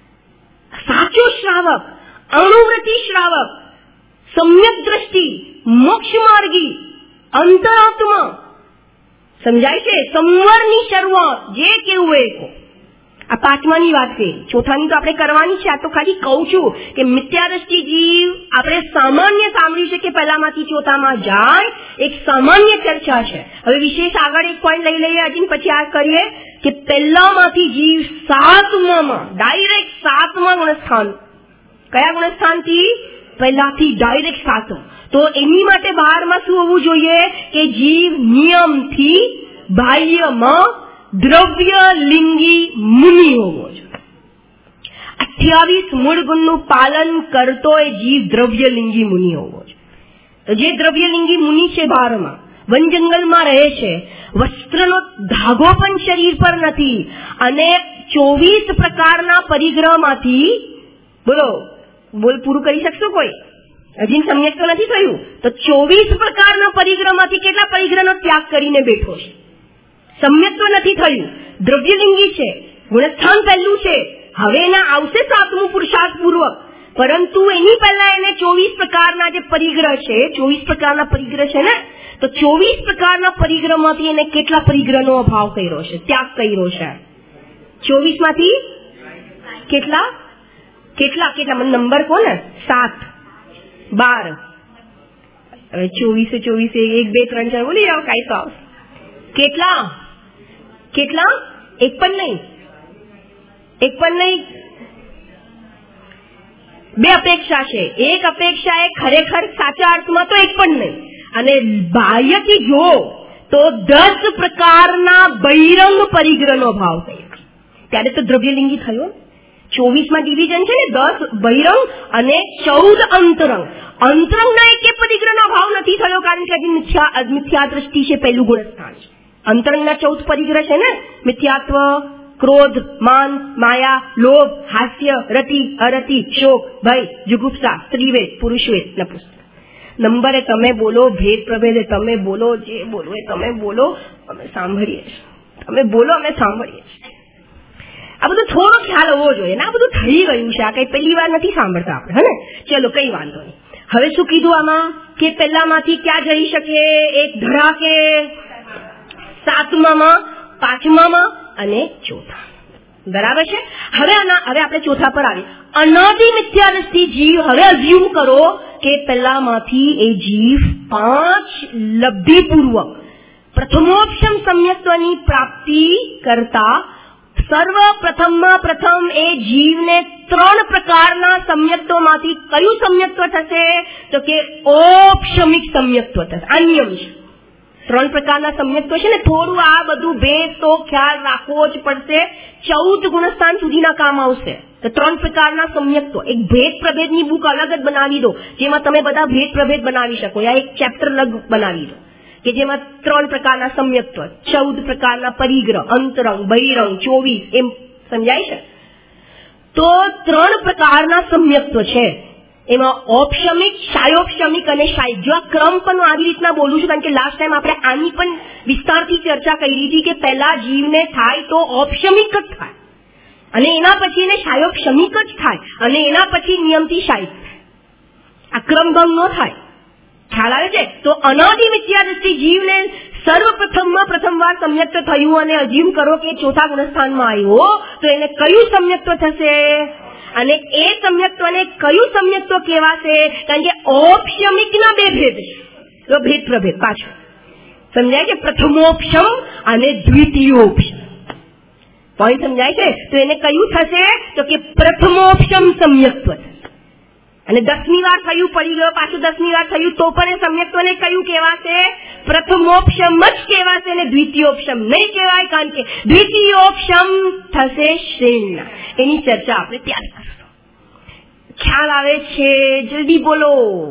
સાચો શ્રાવક, અણુવ્રતિ શ્રાવક, સમ્યક દ્રષ્ટિ, મોક્ષ માર્ગી, અંતરાત્મા. સમજાય છે? સંવરની શરૂઆત જે કેવું એ કહો. આ પાંચમાની વાત છે, ચોથાની તો આપણે કરવાની છે. આ તો ખાલી કહું છું કે મિથ્યા દ્રષ્ટિ જીવ આપણે સામાન્ય સાંભળ્યું છે કે પહેલામાંથી ચોથામાં જાય, એક સામાન્ય ચર્ચા છે. હવે વિશેષ આગળ એક પોઈન્ટ લઈ લઈએ હજી, પછી આ કરીએ કે પહેલામાંથી જીવ સાતમામાં ડાયરેક્ટ સાતમા ગુણસ્થાન. કયા ગુણસ્થાનથી? પહેલાથી ડાયરેક્ટ સાતમ. તો એની માટે બહારમાં શું હોવું જોઈએ કે જીવ નિયમથી બાહ્યમાં દ્રવ્ય લિંગી મુનિ હોવો જોઈએ. અઠ્યાવીસ મૂળ ગુણનું પાલન કરતો એ જીવ દ્રવ્ય લિંગી મુનિ હોવો જોઈએ. તો જે દ્રવ્ય લિંગી મુનિ છે બહારમાં, વન જંગલમાં રહે છે, વસ્ત્રનો ધાગો પણ શરીર પર નથી, અને ચોવીસ પ્રકારના પરિગ્રહમાંથી, બોલો બોલ પૂરું કરી શકશો કોઈ? હજી સમ્યક તો નથી થયું. તો ચોવીસ પ્રકારના પરિગ્રહમાંથી કેટલા પરિગ્રહનો ત્યાગ કરીને બેઠો છે? સમ્યક તો નથી થયું, દ્રવ્યલિંગી છે, ગુણસ્થાન પહેલું છે. હવે એના આવશે સાતમું પુરુષાર્થ પૂર્વક, પરંતુ એની પહેલા એને ચોવીસ પ્રકારના જે પરિગ્રહ છે, ચોવીસ પ્રકારના પરિગ્રહ છે ને, તો ચોવીસ પ્રકારના પરિગ્રહમાંથી એને કેટલા પરિગ્રહનો અભાવ કર્યો છે, ત્યાગ કર્યો છે? ચોવીસ માંથી કેટલા કેટલા કેટલા મને નંબર કહો ને. સાત, બાર, હવે ચોવીસે ચોવીસે એક બે ત્રણ ચાર બોલી જાઓ, કઈ તો આવશે. કેટલા કેટલા એક પણ નહીં, એક પણ નહીં, બે અપેક્ષા છે. એક અપેક્ષા એ ખરેખર સાચા અર્થમાં તો એક પણ નહીં, અને બાહ્યથી જો તો દસ પ્રકારના બહિરંગ પરિગ્રહનો ભાવ થયો, ત્યારે તો દ્રવ્યલિંગી થયો. ચોવીસ માં ડિવિઝન છે ને, દસ બહિરંગ અને ચૌદ અંતરંગ. અંતરંગના એક પરિગ્રહનો ભાવ નથી થયો, કારણ કે હજી મિથ્યા મિથ્યા દ્રષ્ટિ છે, પહેલું ગુણસ્થાન છે. અંતરંગના ચૌદ પરિગ્રહ છે ને, મિથ્યાત્વ, ક્રોધ, માન, માયા, લોભ, હાસ્ય, રતિ, અરતિ, શોક, ભય, જુગુપ્સા, સ્ત્રીવેદ, પુરુષવેદ, નપુંસક. નંબરે તમે બોલો, ભેદ પ્રભેદે તમે બોલો, જે બોલો એ તમે બોલો, અમે સાંભળીએ છીએ. તમે બોલો, અમે સાંભળીએ છીએ. આ બધું થોડો ખ્યાલ હોવો જોઈએ ને. આ બધું થઈ ગયું છે, આ કઈ પહેલી વાર નથી સાંભળતા આપણે, હે ને? ચલો કઈ વાંધો નહીં. હવે શું કીધું આમાં કે પહેલામાંથી ક્યાં જઈ શકે? એક ધરા કે સાતમામાં, પાંચમામાં અને ચોથા. બરાબર છે? હવે આના હવે આપણે ચોથા પર આવીએ. અનાદિ મિથ્યા દ્રષ્ટિ જીવ. હવે અઝ્યુમ કરો કે પહેલામાંથી એ જીવ પાંચ લબ્ધિપૂર્વક પ્રથમોક્ષમ સમ્યક્ત્વની પ્રાપ્તિ કરતા સર્વપ્રથમમાં પ્રથમ એ જીવને ત્રણ પ્રકારના સમ્યક્ત્વમાંથી કયું સમ્યક્ત્વ થશે? તો કે ઔપશમિક સમ્યક્ત્વ થશે. આ નિયમ છે. ત્રણ પ્રકારના સમ્યક્ત્વ છે ને, થોડું આ બધું ભેદ તો ખ્યાલ રાખવો જ પડશે. ચૌદ ગુણસ્થાન સુધીના કામ આવશે. તો ત્રણ પ્રકારના સમ્યક્ત્વ, એક ભેદ પ્રભેદની બુક અલગ જ બનાવી દો, જેમાં તમે બધા ભેદ પ્રભેદ બનાવી શકો, યા એક ચેપ્ટર અલગ બનાવી દો કે જેમાં ત્રણ પ્રકારના સમ્યક્ત્વ, ચૌદ પ્રકારના પરિગ્રહ, અંતરંગ, બહિરંગ, ચોવીસ, એમ સમજાય છે. તો ત્રણ પ્રકારના સમ્યક્ત્વ છે. એમાં ઔપશમિક, શાયોપશમિક અને શાયિક. જો આ ક્રમ પણ આવી રીતના બોલું છું કારણ કે લાસ્ટ ટાઈમ આપણે આની પણ વિસ્તારથી ચર્ચા કરી હતી કે પહેલા જીવને થાય તો ઔપશમિક જ થાય અને એના પછી એને શાયોપશમિક જ થાય અને એના પછી નિયમથી શાયિક. આ ક્રમભંગ ન થાય. ખ્યાલ આવે છે? તો અનાદિ મિથ્યા દ્રષ્ટિ જીવને સર્વપ્રથમમાં પ્રથમવાર સમ્યક્ત થયું અને અજીમ કરો કે ચોથા ગુણસ્થાનમાં આવ્યો તો એને કયું સમ્યક્ત્વ થશે? અને એ સમ્યક્ત્વને કયું સમ્યક્ત્વ કહેવાશે? કારણ કે ઔપશમિકના બે ભેદ છે. તો ભેદ પ્રભેદ પાછો સમજાય છે? પ્રથમોપશમ અને દ્વિતીયોપશમ. પોઈન્ટ સમજાય છે? તો એને કયું થશે? તો કે પ્રથમોપશમ સમ્યક્ત્વ. અને દસમી વાર થયું, પડી ગયો, પાછું દસમી વાર થયું તો પણ એ સમ્યક્ત્વને કયું કહેવાશે? પ્રથમોપશમ જ કહેવાશે અને દ્વિતીયોપશમ નહીં કહેવાય. કારણ કે દ્વિતીયોપશમ થશે શીર્ણ. એની ચર્ચા આપણે ત્યારે કરશું. ખ્યાલ આવે છે? જલ્દી બોલો.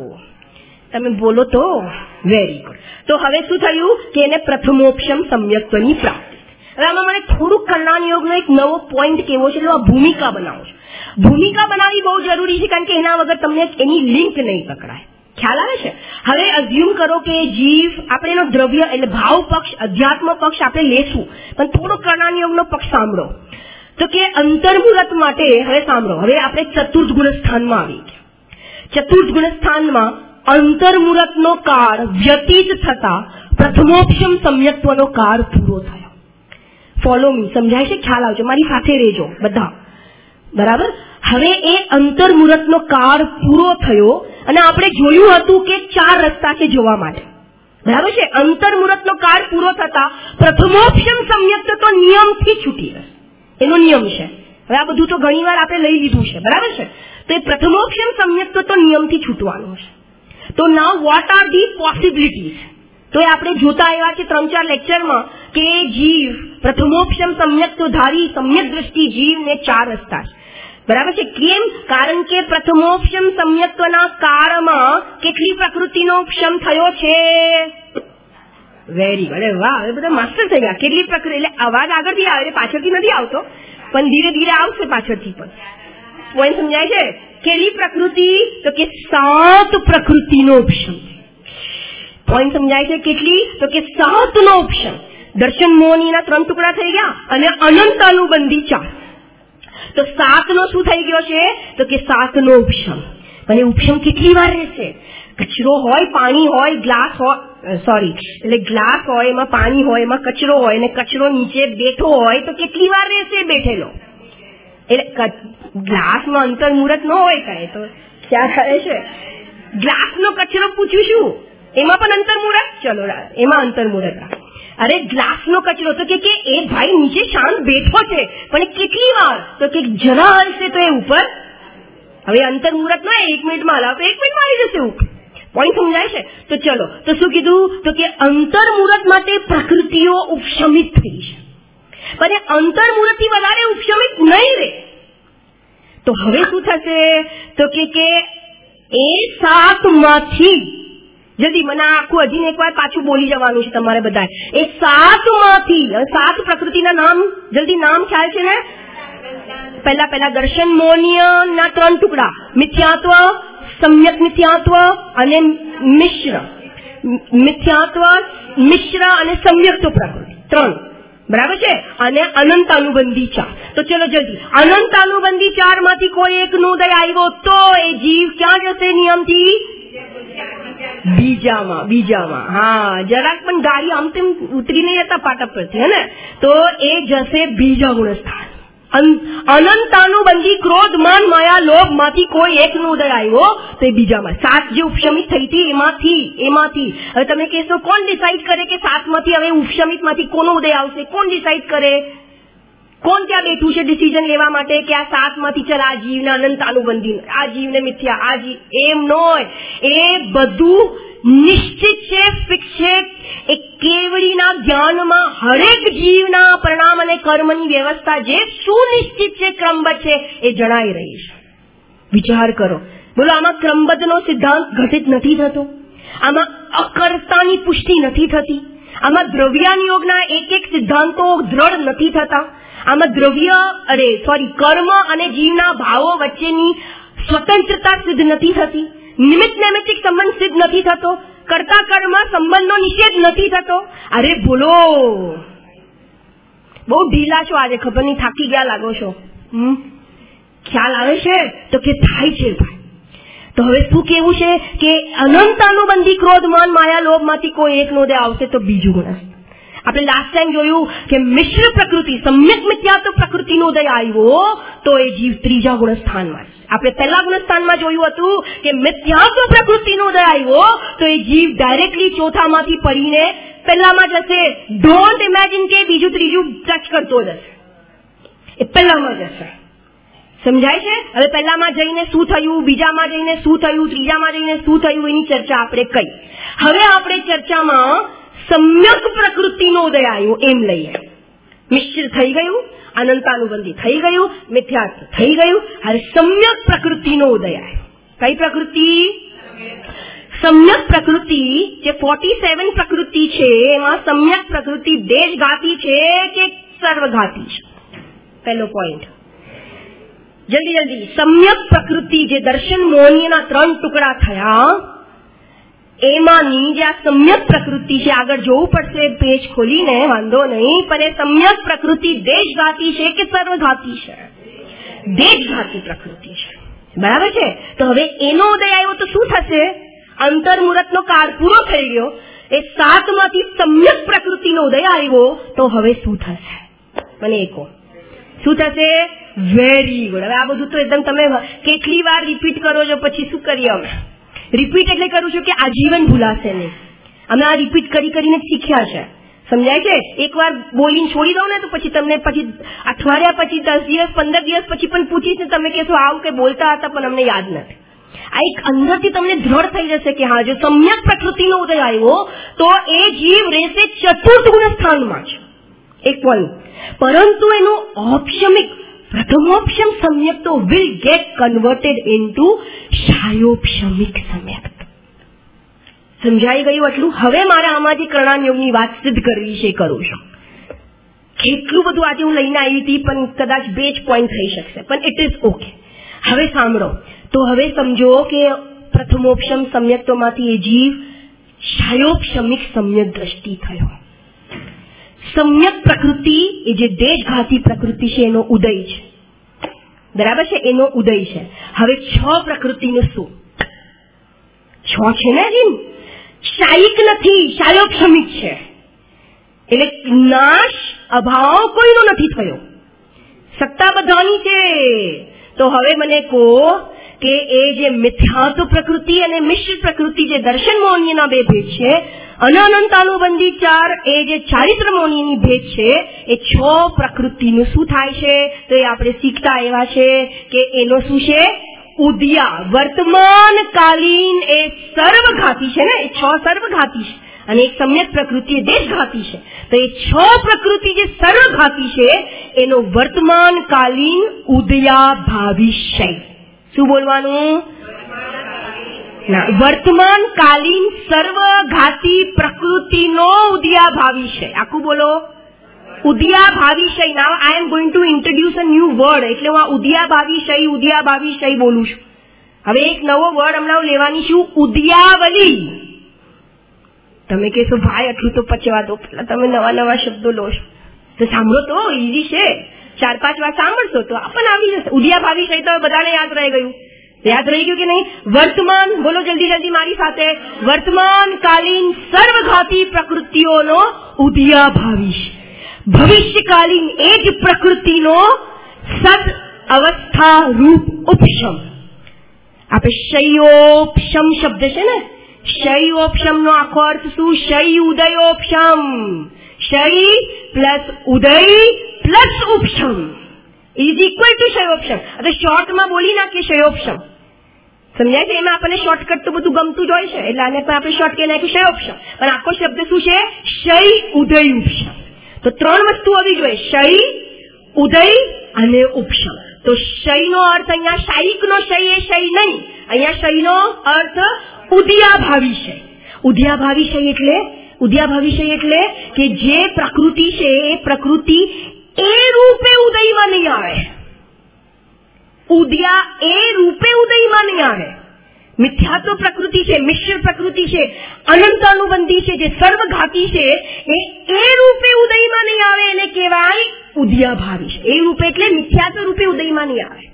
તમે બોલો તો વેરી ગુડ. તો હવે શું થયું કે એને પ્રથમોપશમ સમ્યક્ત્વની પ્રાપ્તિ. હવે આમાં મને થોડુંક કલ્યાણ યોગનો એક નવો પોઈન્ટ કેવો છે, એટલે ભૂમિકા બનાવો છો. ભૂમિકા બનાવવી બહુ જરૂરી છે કારણ કે એના વગર તમને એની લિંક નહીં પકડાય. ખ્યાલ આવે છે? હવે અઝ્યુમ કરો કે જીવ, આપણે એનો દ્રવ્ય એટલે ભાવ પક્ષ, અધ્યાત્મ પક્ષ આપણે લેશું, પણ થોડો કલ્યાણ યોગનો પક્ષ સાંભળો. તો કે અંતર્મુહૂર્ત માટે હવે સાંભળો. હવે આપણે ચતુર્થ ગુણસ્થાનમાં આવી ગયા. ચતુર્થ ગુણસ્થાનમાં અંતર્મુહૂર્તનો કાળ વ્યતીત થતા પ્રથમોપશમ સમ્યક્ત્વનો કાળ પૂરો થયો. Follow me. સમજાય છે? ખ્યાલ આવજો? મારી સાથે રહેજો બધા. બરાબર? હવે એ અંતર્મુહૂર્તનો કાળ પૂરો થયો અને આપણે જોયું હતું કે ચાર રસ્તા છે જોવા માટે. બરાબર છે? અંતર્મુહૂર્તનો કાળ પૂરો થતા પ્રથમોપશમ સમ્યક્ત્વ તો નિયમથી છૂટી જશે. એનો નિયમ છે. હવે આ બધું તો ઘણી વાર આપણે લઈ લીધું છે. બરાબર છે? તો એ પ્રથમોપશમ સમ્યક્ત્વ તો નિયમથી છૂટવાનું છે. તો now what are the possibilities? તો એ આપણે જોતા આવ્યા છે ત્રણ ચાર લેક્ચરમાં કે જીવ પ્રથમોપશમ સમ્યક્ત્વ ધારી સમ્યક દ્રષ્ટિ જીવને ચાર રસ્તા છે. બરાબર છે? કેમ? કારણ કે પ્રથમોપશમ સમ્યક્ત્વના કાળમાં કેટલી પ્રકૃતિનો ઉપશમ થયો છે? Very good. વાહ, હવે બધા માસ્ટર થઈ ગયા. કેટલી પ્રકૃતિ? એટલે અવાજ આગળથી આવે, પાછળથી નથી આવતો, પણ ધીરે ધીરે આવશે પાછળથી પણ. પોઈન્ટ સમજાય છે? કેટલી પ્રકૃતિ? તો કે સાત પ્રકૃતિનો ઉપશમ. પોઈન્ટ સમજાય છે? કેટલી? તો કે સાત નો ઉપશમ. દર્શન મોહનીના ત્રણ ટુકડા થઈ ગયા અને અનંત અનુબંધી ચાર. તો સાત નો શું થઈ ગયો છે? તો કે સાત નો ઉપશમ. અને ઉપશમ કેટલી વાર રહેશે? કચરો હોય, પાણી હોય, ગ્લાસ હોય, સોરી એટલે ગ્લાસ હોય, એમાં પાણી હોય, એમાં કચરો હોય અને કચરો નીચે બેઠો હોય તો કેટલી વાર રહેશે બેઠેલો? એટલે ગ્લાસમાં અંતર્મુહૂર્ત ન હોય કાંઈ તો ક્યાં આવે છે? ગ્લાસનો કચરો પૂછ્યું શું? એમાં પણ અંતર્મુહૂર્ત? ચલો એમાં અંતર્મુહૂર્ત. અરે ગ્લાસનો કચરો તો કે એ ભાઈ નીચે શાંત બેઠો છે પણ કેટલી વાર? તો કે જરા હલશે તો એ ઉપર. હવે અંતર્મુહૂર્ત નો એક મિનિટમાં હલાવ તો એક મિનિટમાં આવી જશે ઉપર. પોઈન્ટ સમજાય છે? તો ચલો, તો શું કીધું? તો કે અંતર્મુહૂર્ત માટે પ્રકૃતિઓ ઉપશમિત થઈ છે પણ અંતર્મુહૂર્તથી વધારે ઉપશમિત નહીં રહે. તો હવે શું થશે? તો કે એ સાતમાંથી જલ્દી મને આખું હજી એક વાર પાછું બોલી જવાનું છે તમારે બધા. એ સાત માંથી સાત પ્રકૃતિના નામ જલ્દી નામ ખ્યાલ છે ને? પહેલા પહેલા દર્શન મોહનીય ના ત્રણ ટુકડા, મિથ્યાત્વ, સમ્યક મિથ્યાત્વ અને મિશ્ર. મિથ્યાત્વ, મિશ્ર અને સમ્યક્ત્વ પ્રકૃતિ ત્રણ. બરાબર છે? અને અનંત અનુબંધી ચાર. તો ચલો જલ્દી, અનંત અનુબંધી ચાર માંથી કોઈ એક નો ઉદય આવ્યો તો એ જીવ ક્યાં જશે નિયમથી? બીજામાં. બીજામાં હા, જરાક પણ ગાડી આમ તેમ ઉતરી નહીં હતા પાટા પરથી, હે ને? તો એ જશે બીજા ગુણસ્થાન. અનંતાનુબંધી ક્રોધ, માન, માયા, લોભ માંથી કોઈ એક નો ઉદય આવ્યો તો એ બીજામાં. સાત જે ઉપશમિત થઈ હતી એમાંથી એમાંથી હવે તમે કહેશો કોણ ડિસાઈડ કરે કે સાત માંથી હવે ઉપશમિત માંથી કોનો ઉદય આવશે? કોણ ડિસાઈડ કરે? કોણ ત્યાં બેઠું છે ડિસિઝન લેવા માટે કે આ સાત માંથી ચાલ આ જીવને અનંત અનુબંધી, આ જીવને મિથ્યા, આ જીવ? એમ નોય. એ બધું નિશ્ચિત છે, ફિક્સ છે. એ કેવડીના જ્ઞાનમાં હરેક જીવના પરિણામ અને કર્મની વ્યવસ્થા જે સુનિશ્ચિત છે, ક્રમબદ્ધ છે, એ જણાઈ રહી છે. વિચાર કરો. બોલો, આમાં ક્રમબદ્ધનો સિદ્ધાંત ઘટિત નથી થતો? આમાં અકર્તાની પુષ્ટિ નથી થતી? આમાં દ્રવ્યાન યોગના એક એક સિદ્ધાંતો દ્રઢ નથી થતા? આમાં દ્રવ્ય અરે સોરી કર્મ અને જીવના ભાવો વચ્ચેની સ્વતંત્રતા સિદ્ધ નથી થતી, નિમિત્ત નૈમિત્તિક સંબંધ સિદ્ધ નથી થતો, કર્તા કર્મ સંબંધનો નિષેધ નથી થતો. અરે બોલો, બહુ ઢીલા છો આજે, ખબર નહીં થાકી ગયા લાગો છો. હમ ખ્યાલ આવે છે? તો કે થાય છે ભાઈ. તો હવે શું કેવું છે કે અનંત અનુબંધી ક્રોધ મન માયા લોભમાંથી કોઈ એક નો દે આવશે તો બીજું ગુણ. આપણે લાસ્ટ ટાઈમ જોયું કે મિશ્ર પ્રકૃતિ સમ્યક મિથ્યાત્વ પ્રકૃતિનો ઉદય આવ્યો તો એ જીવ ત્રીજા ગુણસ્થાનમાં. આપણે પહેલા ગુણસ્થાનમાં જોયું હતું કે મિથ્યાત્વ પ્રકૃતિનો ઉદય આવ્યો તો એ જીવ ડાયરેક્ટલી ચોથામાંથી પડીને પહેલામાં જશે. ડોન્ટ ઇમેજિન કે બીજું ત્રીજું ટચ કરતો જશે, એ પહેલામાં જશે. સમજાય છે? હવે પહેલામાં જઈને શું થયું, બીજામાં જઈને શું થયું, ત્રીજામાં જઈને શું થયું, એની ચર્ચા આપણે કરી. હવે આપણે ચર્ચામાં સમ્યક પ્રકૃતિનો ઉદય આવ્યો એમ લઈએ. મિશ્ર થઈ ગયું, અનંતાનુબંધી થઈ ગયું, મિથ્યાત્વ થઈ ગયું, હવે સમ્યક પ્રકૃતિનો ઉદય આવ્યો. કઈ પ્રકૃતિ? સમ્યક પ્રકૃતિ જે ફોર્ટી સેવન પ્રકૃતિ છે એમાં સમ્યક પ્રકૃતિ દેશઘાતી છે કે સર્વઘાતી છે? પહેલો પોઈન્ટ. જલ્દી જલ્દી. સમ્યક પ્રકૃતિ જે દર્શન મોહનીયના ત્રણ ટુકડા થયા એમાંની જે આ સમ્યક પ્રકૃતિ છે, આગળ જોવું પડશે પેજ ખોલીને, વાંધો નહીં, પણ એ સમ્યક પ્રકૃતિ દેશઘાતી છે કે સર્વઘાતી છે? દેશઘાતી પ્રકૃતિ છે. બરાબર છે? તો હવે એનો ઉદય આવ્યો તો શું થશે? અંતર્મુહૂર્તનો કાળ પૂરો થઈ ગયો, એ સાતમાંથી સમ્યક પ્રકૃતિનો ઉદય આવ્યો તો હવે શું થશે? મને એ કહો, શું થશે? Very good. હવે આ બધું તો એકદમ તમે કેટલી વાર રિપીટ કરો છો, પછી શું કરીએ અમે? રિપીટ એટલે કરું છું કે આજીવન ભૂલાશે નહીં. અમે આ રિપીટ કરી કરીને શીખ્યા છે. સમજાય છે? એકવાર બોલીને છોડી દઉં ને તો પછી તમને પછી અઠવાડિયા પછી દસ દિવસ પંદર દિવસ પછી પણ પૂછીશ ને તમે કહેશો આવું કે બોલતા હતા પણ અમને યાદ નથી. આ એક અંદરથી તમને દ્રઢ થઈ જશે કે હા, જો સમ્યક પ્રકૃતિનો ઉદય આવ્યો તો એ જીવ રહેશે ચતુર્થ ગુણસ્થાનમાં છે. એક પોઈન્ટ. પરંતુ એનું ઓપ્શમિક પ્રથમોપશમ સમ્યક તો વિલ ગેટ કન્વર્ટેડ ઇન્ટુ શાયોપશમિક સમ્યક. સમજાઈ ગયું આટલું? હવે મારે આમાંથી કર્ણાન યોગની વાત સિદ્ધ કરવી છે, કરું છું. કેટલું બધું આજે હું લઈને આવી હતી પણ કદાચ બે જ પોઈન્ટ થઈ શકશે, પણ ઇટ ઇઝ ઓકે. હવે સાંભળો. તો હવે સમજો કે પ્રથમોપશમ સમ્યક્તોમાંથી એ જીવ શાયોપશમિક સમ્યક દ્રષ્ટિ થયો. સમ્યક પ્રકૃતિ એ જે દેશઘાતી પ્રકૃતિ છે એનો ઉદય છે. બરાબર છે? એનો ઉદય છે. હવે છ પ્રકૃતિનું શું? છ છે ને જીવ, શાયિક નથી, શાયોપશમિક છે. એટલે નાશ અભાવ કોઈનો નથી થયો, સત્તા બધાની છે. તો હવે મને કહો કે એ જે મિથ્યાત્વ પ્રકૃતિ અને મિશ્ર પ્રકૃતિ જે દર્શન મોહનીયના બે ભેદ છે અને અનંતાનુબંધી ચાર એ જે ચારિત્ર મોહનીયની ભેદ છે, એ છ પ્રકૃતિનું શું થાય છે? તો એ આપણે શીખતા એવા છે કે એનો શું છે? ઉદયા. વર્તમાન કાલીન એ સર્વઘાતી છે ને, એ છ સર્વઘાતી છે અને એક સમ્યક પ્રકૃતિ એ દેશઘાતી છે. તો એ છ પ્રકૃતિ જે સર્વઘાતી છે એનો વર્તમાન કાલીન ઉદયા ભાવિશય. શું બોલવાનું? વર્તમાન કાલીન સર્વઘાતી પ્રકૃતિનો ઉદયાભાવી છે. આખું બોલો. ઉદયાભાવી શય. Now I am going to introduce a new word. એટલે હું આ ઉદયાભાવી શય ઉદયાભાવી શય બોલું છું. હવે એક નવો વર્ડ હમણાં લેવાની છું, ઉદયાવલી. તમે કહેશો ભાઈ આટલું તો પચવા દો, પેલા તમે નવા નવા શબ્દો લો છો. તો સાંભળો તો, ઈઝી છે. ચાર પાંચ વાર સાંભળશો તો આપણને આવી જશે. ઉદયાભાવી શય તો બધાને યાદ રહી ગયું. યાદ રહી ગયું કે નહીં? વર્તમાન બોલો જલ્દી જલ્દી મારી સાથે. વર્તમાન કાલીન સર્વઘાતી પ્રકૃતિઓનો ઉદયાભાવી, ભવિષ્યકાલીન એ જ પ્રકૃતિનો સદ અવસ્થા રૂપ ઉપશમ. આપણે શયોપશમ શબ્દ છે ને, શયોપશમ નો આખો અર્થ શું? શય ઉદયોપશમ. શય પ્લસ ઉદય પ્લસ ઉપશમ ઇઝ ઇક્વલ ટુ શયોપશમ. હવે શોર્ટમાં બોલી નાખીએ શયોપશમ. સમજાય છે? એમાં આપણને શોર્ટકટ તો બધું ગમતું જ હોય છે એટલે આને પણ આપણે શોર્ટ કહી નાખ્યું શયોપશમ. પણ આખો શબ્દ શું છે? શય ઉદય ઉપશમ. તો ત્રણ વસ્તુ આવી જોઈએ, શય ઉદય અને ઉપશમ. તો શયનો અર્થ અહીંયા શાયિકનો શય એ શય નહીં, અહીંયા શયનો અર્થ ઉદયાભાવી શય. ઉદયાભાવી શય એટલે ઉદયાભાવી શય એટલે કે જે પ્રકૃતિ છે એ પ્રકૃતિ એ રૂપે ઉદયમાં નહીં આવે. ઉદયા એ રૂપે ઉદયમાં નહીં આવે. મિથ્યાત્વ પ્રકૃતિ છે, મિશ્ર પ્રકૃતિ છે, અનંત અનુબંધી છે, જે સર્વઘાતી છે, એ એ રૂપે ઉદયમાં નહીં આવે. એને કહેવાય ઉદયાભાવી. એ રૂપે એટલે મિથ્યાત્વ રૂપે ઉદયમાં નહીં આવે.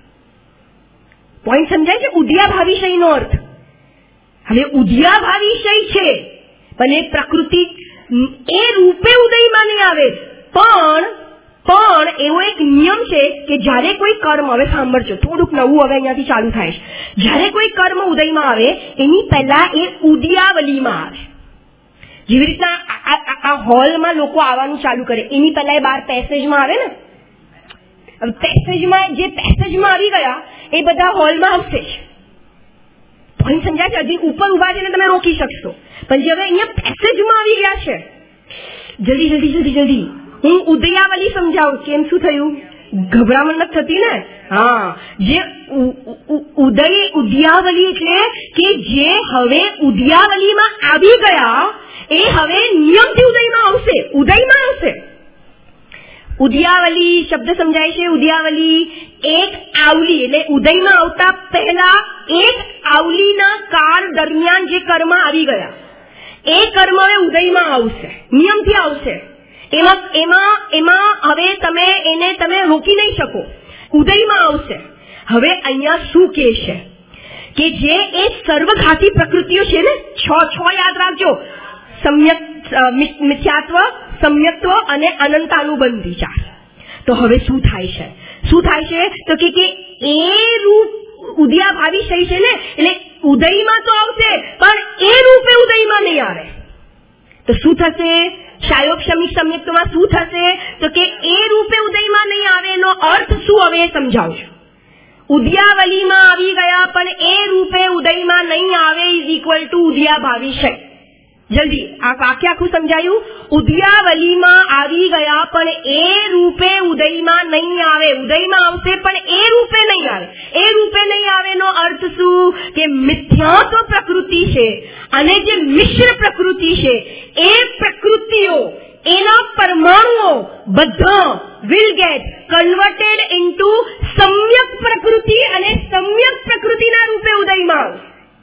પોઈન્ટ સમજાય છે? ઉદયાભાવિષયનો અર્થ. હવે ઉદયાભાવિષય છે પણ એ પ્રકૃતિ એ રૂપે ઉદયમાં નહીં આવે. પણ પણ એવો એક નિયમ છે કે જ્યારે કોઈ કર્મ, હવે સાંભળજો થોડુંક નવું હવે અહીંયાથી ચાલુ થાય છે, જ્યારે કોઈ કર્મ ઉદયમાં આવે એની પહેલા એ ઉદયાવલીમાં આવે. જેવી રીતના આ હોલમાં લોકો આવવાનું ચાલુ કરે એની પહેલા એ બાર પેસેજમાં આવે ને. પેસેજમાં જે પેસેજમાં આવી ગયા એ બધા હોલમાં આવશે જ. પોઈન્ટ સમજાય છે? હજી ઉપર ઉભા છે ને તમે રોકી શકશો, પણ જે હવે અહીંયા પેસેજમાં આવી ગયા છે, જલ્દી જલ્દી જલ્દી જલ્દી હું ઉદયાવલી સમજાવું. કેમ શું થયું? ગભરામણ નથી થતી ને? હા, જે ઉદય ઉદયાવલી એટલે કે જે હવે ઉદયાવલીમાં આવી ગયા એ હવે નિયમથી ઉદયમાં આવશે. ઉદયમાં આવશે. ઉદયાવલી શબ્દ સમજાય છે? ઉદયાવલી એક આવલી એટલે ઉદયમાં આવતા પહેલા એક આવલીના કાળ દરમિયાન જે કર્મ આવી ગયા એ કર્મ હવે ઉદયમાં આવશે, નિયમથી આવશે. એમાં એમાં એમાં હવે તમે એને તમે રોકી નહીં શકો, ઉદયમાં આવશે. હવે અહીંયા શું કહે છે કે જે એ સર્વઘાતી પ્રકૃતિઓ છે ને, છ છ યાદ રાખજો: સમ્યક, મિથ્યાત્વ, સમ્યક્ત્વ અને અનંતાનુબંધી ચાર. તો હવે શું થાય છે? શું થાય છે તો કે એ રૂપ ઉદયાભાવિષય છે ને, એટલે ઉદયમાં તો આવશે પણ એ રૂપે ઉદયમાં નહીં આવે. તો શું થશે? શાયોપશમિક સમ્યક્ત્વમાં શું થશે તો કે એ રૂપે ઉદયમાં નહીં આવે. એનો અર્થ શું હવે સમજાવું છું. ઉદયાવલીમાં આવી ગયા પણ એ રૂપે ઉદયમાં નહીં આવે ઇઝ ઇક્વલ ટુ ઉદયાભાવિષય. જલ્દી આ વાક્ય આખું સમજાયું. ઉદયાવલીમાં આવી ગયા પણ એ રૂપે ઉદયમાં નહીં આવે. ઉદયમાં આવશે પણ એ રૂપે નહીં આવે. એ રૂપે નહીં આવે નો અર્થ શું કે મિથ્યાત્વ પ્રકૃતિ છે અને જે મિશ્ર પ્રકૃતિ છે એ પ્રકૃતિઓ, એના પરમાણુઓ બધા વિલ ગેટ કન્વર્ટેડ ઇન્ટુ સમ્યક પ્રકૃતિ અને સમ્યક પ્રકૃતિના રૂપે ઉદયમાં આવશે.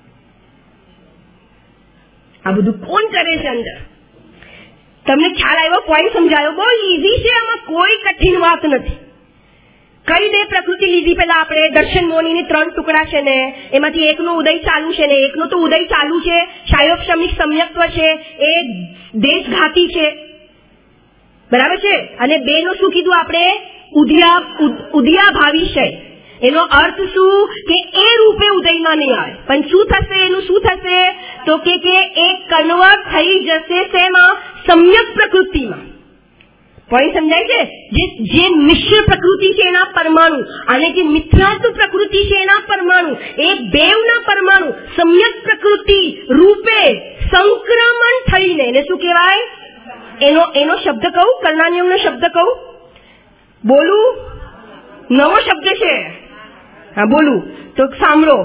આ બધું કોણ કરે છે અંદર? તમને ખ્યાલ આવ્યો? પોઈન્ટ સમજાયો? બહુ ઈઝી છે, આમાં કોઈ કઠિન વાત નથી. કઈ બે પ્રકૃતિ લીધી પેલા આપણે? દર્શન મોનીની ત્રણ ટુકડા છે ને, એમાંથી એકનો ઉદય ચાલુ છે ને એકનો તો ઉદય ચાલુ છે, શાયોપશમિક સમ્યક્ત્વ છે, એ દેશઘાતી છે, બરાબર છે. અને બે નું શું કીધું આપણે? ઉદયા ઉદયાભાવિષય. એનો અર્થ શું કે એ રૂપે ઉદયમાં નહીં આવે. પણ શું થશે? એનું શું થશે તો કે એ કન્વર્ટ થઈ જશે શેમાં? સમ્યક પ્રકૃતિમાં. પોઈન્ટ સમજાય છે? જે જે મિશ્ર પ્રકૃતિ છે એના પરમાણુ અને જે મિથ્યાત્વ પ્રકૃતિ છે એના પરમાણુ, એ બેવના પરમાણુ સમ્યક પ્રકૃતિ રૂપે સંક્રમણ થઈને, એને શું કહેવાય? એનો એનો શબ્દ કહું, કર્ણાનિયમનો શબ્દ કહું, બોલું? નવો શબ્દ છે, હા બોલું તો સાંભળો.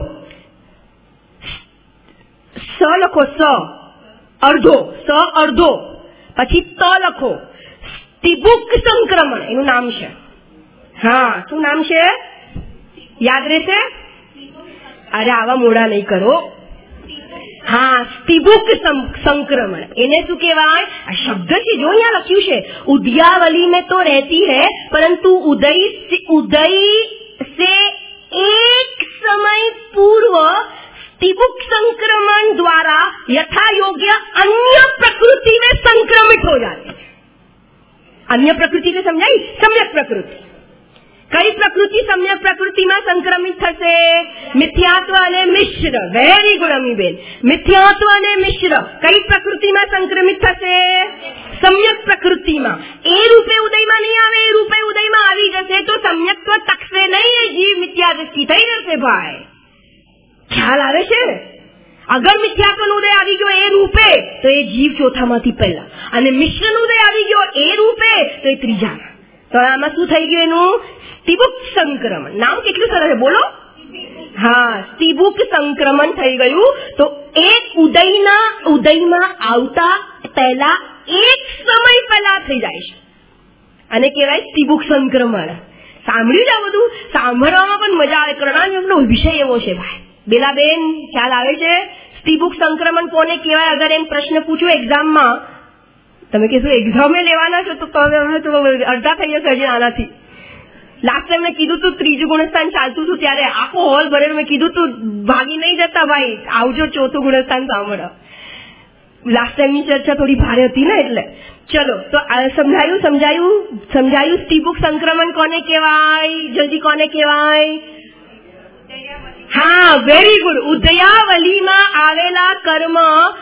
સ લખો, સ અર્ધો, સ અર્ધો, પછી ત લખો, સ્તિબુક સંક્રમણ એનું નામ છે. હા, શું નામ છે? યાદ રહેશે? અરે આવા મોડા નહીં કરો. હા, સ્તિબુક સંક્રમણ. એને શું કહેવાય? આ શબ્દ છે, જો અહીંયા લખ્યું છે, ઉદયાવલી में तो रहती है परंतु उदय उदय से एक समय पूर्व स्तिबुक संक्रमण द्वारा यथा योग्य अन्य प्रकृति में संक्रमित हो जाती है. अन्य प्रकृति से समझाई? सम्यक प्रकृति. कई प्रकृति सम्यक प्रकृतिમાં સંક્રમિત થશે? મિથ્યાત્વ અને મિશ્ર. Very good Amiben. મિથ્યાત્વ અને મિશ્ર કઈ પ્રકૃતિમાં સંક્રમિત થશે? सम्यक પ્રકૃતિમાં. એ રૂપે ઉદયમાં નહીં આવે. એ રૂપે ઉદયમાં આવી જશે તો सम्यकत्व ટકશે નહીં. એ જીવ મિથ્યા દ્રષ્ટિ થઈ જશે. ભાઈ ખ્યાલ આવે છે? અગર મિથ્યાત્વનો ઉદય આવી ગયો એ રૂપે તો એ જીવ ચોથામાંથી પહેલા, અને મિશ્રનો ઉદય આવી ગયો એ રૂપે તો એ ત્રીજા. તો આમાં શું થઈ ગયું? એનું સ્તિબુક સંક્રમણ. નામ કેટલું સરસ છે, બોલો. હા, સ્તિબુક સંક્રમણ થઈ ગયું. તો એક ઉદયના ઉદયમાં આવતા પહેલા એક સમય પહેલા થઈ જાય છે. અને કહેવાય સ્ત્રીબુક સંક્રમણ. સાંભળ્યું આ બધું? સાંભળવામાં પણ મજા આવે. કરણાનો વિષય એવો છે ભાઈ. બેલાબેન ખ્યાલ આવે છે? સ્ત્રીબુક સંક્રમણ કોને કહેવાય? અગર એમ પ્રશ્ન પૂછ્યો એક્ઝામમાં, તમે કહેશો એક્ઝામે લેવાના છો તો અડધા થઈ જશે હજી આનાથી. લાસ્ટ ટાઈમ મેં કીધું તું ત્રીજું ગુણસ્થાન ચાલતું હતું ત્યારે આખો હોલ ભરેલો. મેં કીધું તું ભાગી નહીં જતા ભાઈ, આવજો ચોથું ગુણસ્થાન સાંભળો. લાસ્ટ ટાઈમની ચર્ચા થોડી ભારે હતી ને એટલે. ચલો તો સમજાયું સમજાયું સમજાયું સ્ત્રીબુક સંક્રમણ કોને કહેવાય? જલ્દી કોને કહેવાય? હા, વેરી ગુડ. ઉદયાવલીમાં આવેલા કર્મ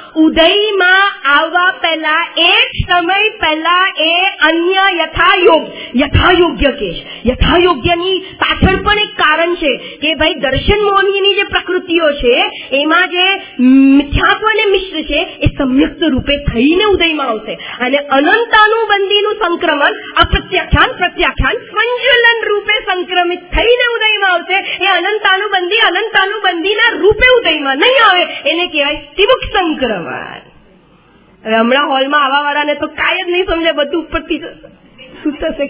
ઉદયમાં આવવા પહેલા એક સમય પહેલા એ અન્ય યથાયોગ યથાયોગ્ય કે યથાયોગ્યની પાછળ પણ એક કારણ છે કે ભાઈ દર્શન મોહનીની જે પ્રકૃતિઓ છે એમાં જે મિથ્યાત્વ અને મિશ્ર છે એ સંયુક્ત રૂપે થઈને ઉદયમાં આવશે. અને અનંતાનુબંધીનું સંક્રમણ અપ્રત્યાખ્યાન પ્રત્યાખ્યાન સંજ્વલન રૂપે સંક્રમિત થઈને ઉદયમાં આવશે. એ અનંતાનુબંધી અનંતાનુબંધીના રૂપે ઉદયમાં નહીં આવે એને કહેવાય સ્ત્રીબુક સંક્રમણ. હવે હમણાં હોલમાં આવવા વાળાને તો કાંઈ જ નહીં સમજે, બધું ઉપરથી શું થશે?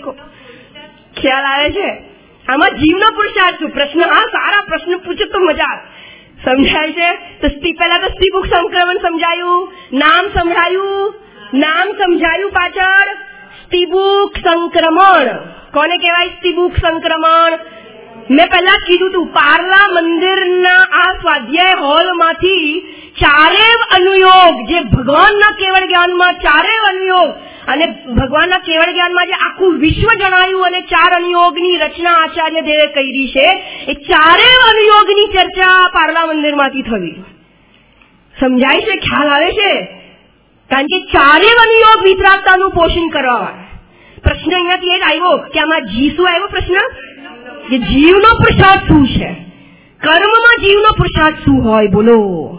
ખ્યાલ આવે છે? આમાં જીવનો પુરુષાર્થ શું? પ્રશ્ન હા સારા પ્રશ્ન પૂછે તો મજા આવે. સમજાય છે? તો સ્ત્રી પહેલા તો સ્ત્રીબુક સંક્રમણ સમજાયું, નામ સમજાયું, નામ સમજાયું પાછળ સ્ત્રીબુક સંક્રમણ કોને કહેવાય? સ્ત્રીબુક સંક્રમણ મેં પહેલા કીધું તું, પાર્લા મંદિરના આ સ્વાધ્યાય હોલમાંથી ચારેય અનુયોગ જે ભગવાનના કેવળ જ્ઞાનમાં ચારેય અનુયોગ અને ભગવાનના કેવળ જ્ઞાનમાં જે આખું વિશ્વ જણાયું અને ચાર અનુયોગની રચના આચાર્ય દેવે કરી છે એ ચારેય અનુયોગની ચર્ચા પાર્લા મંદિરમાંથી થવી. સમજાય છે? ખ્યાલ આવે છે? કારણ કે ચારેય અનુયોગ વિતરાગતાનું પોષણ કરવા વાળા. પ્રશ્ન અહીંયાથી એ જ આવ્યો કે આમાં જી શું આવ્યો? પ્રશ્ન કે જીવનો પુરુષાર્થ શું છે? કર્મમાં જીવનો પુરુષાર્થ શું હોય? બોલો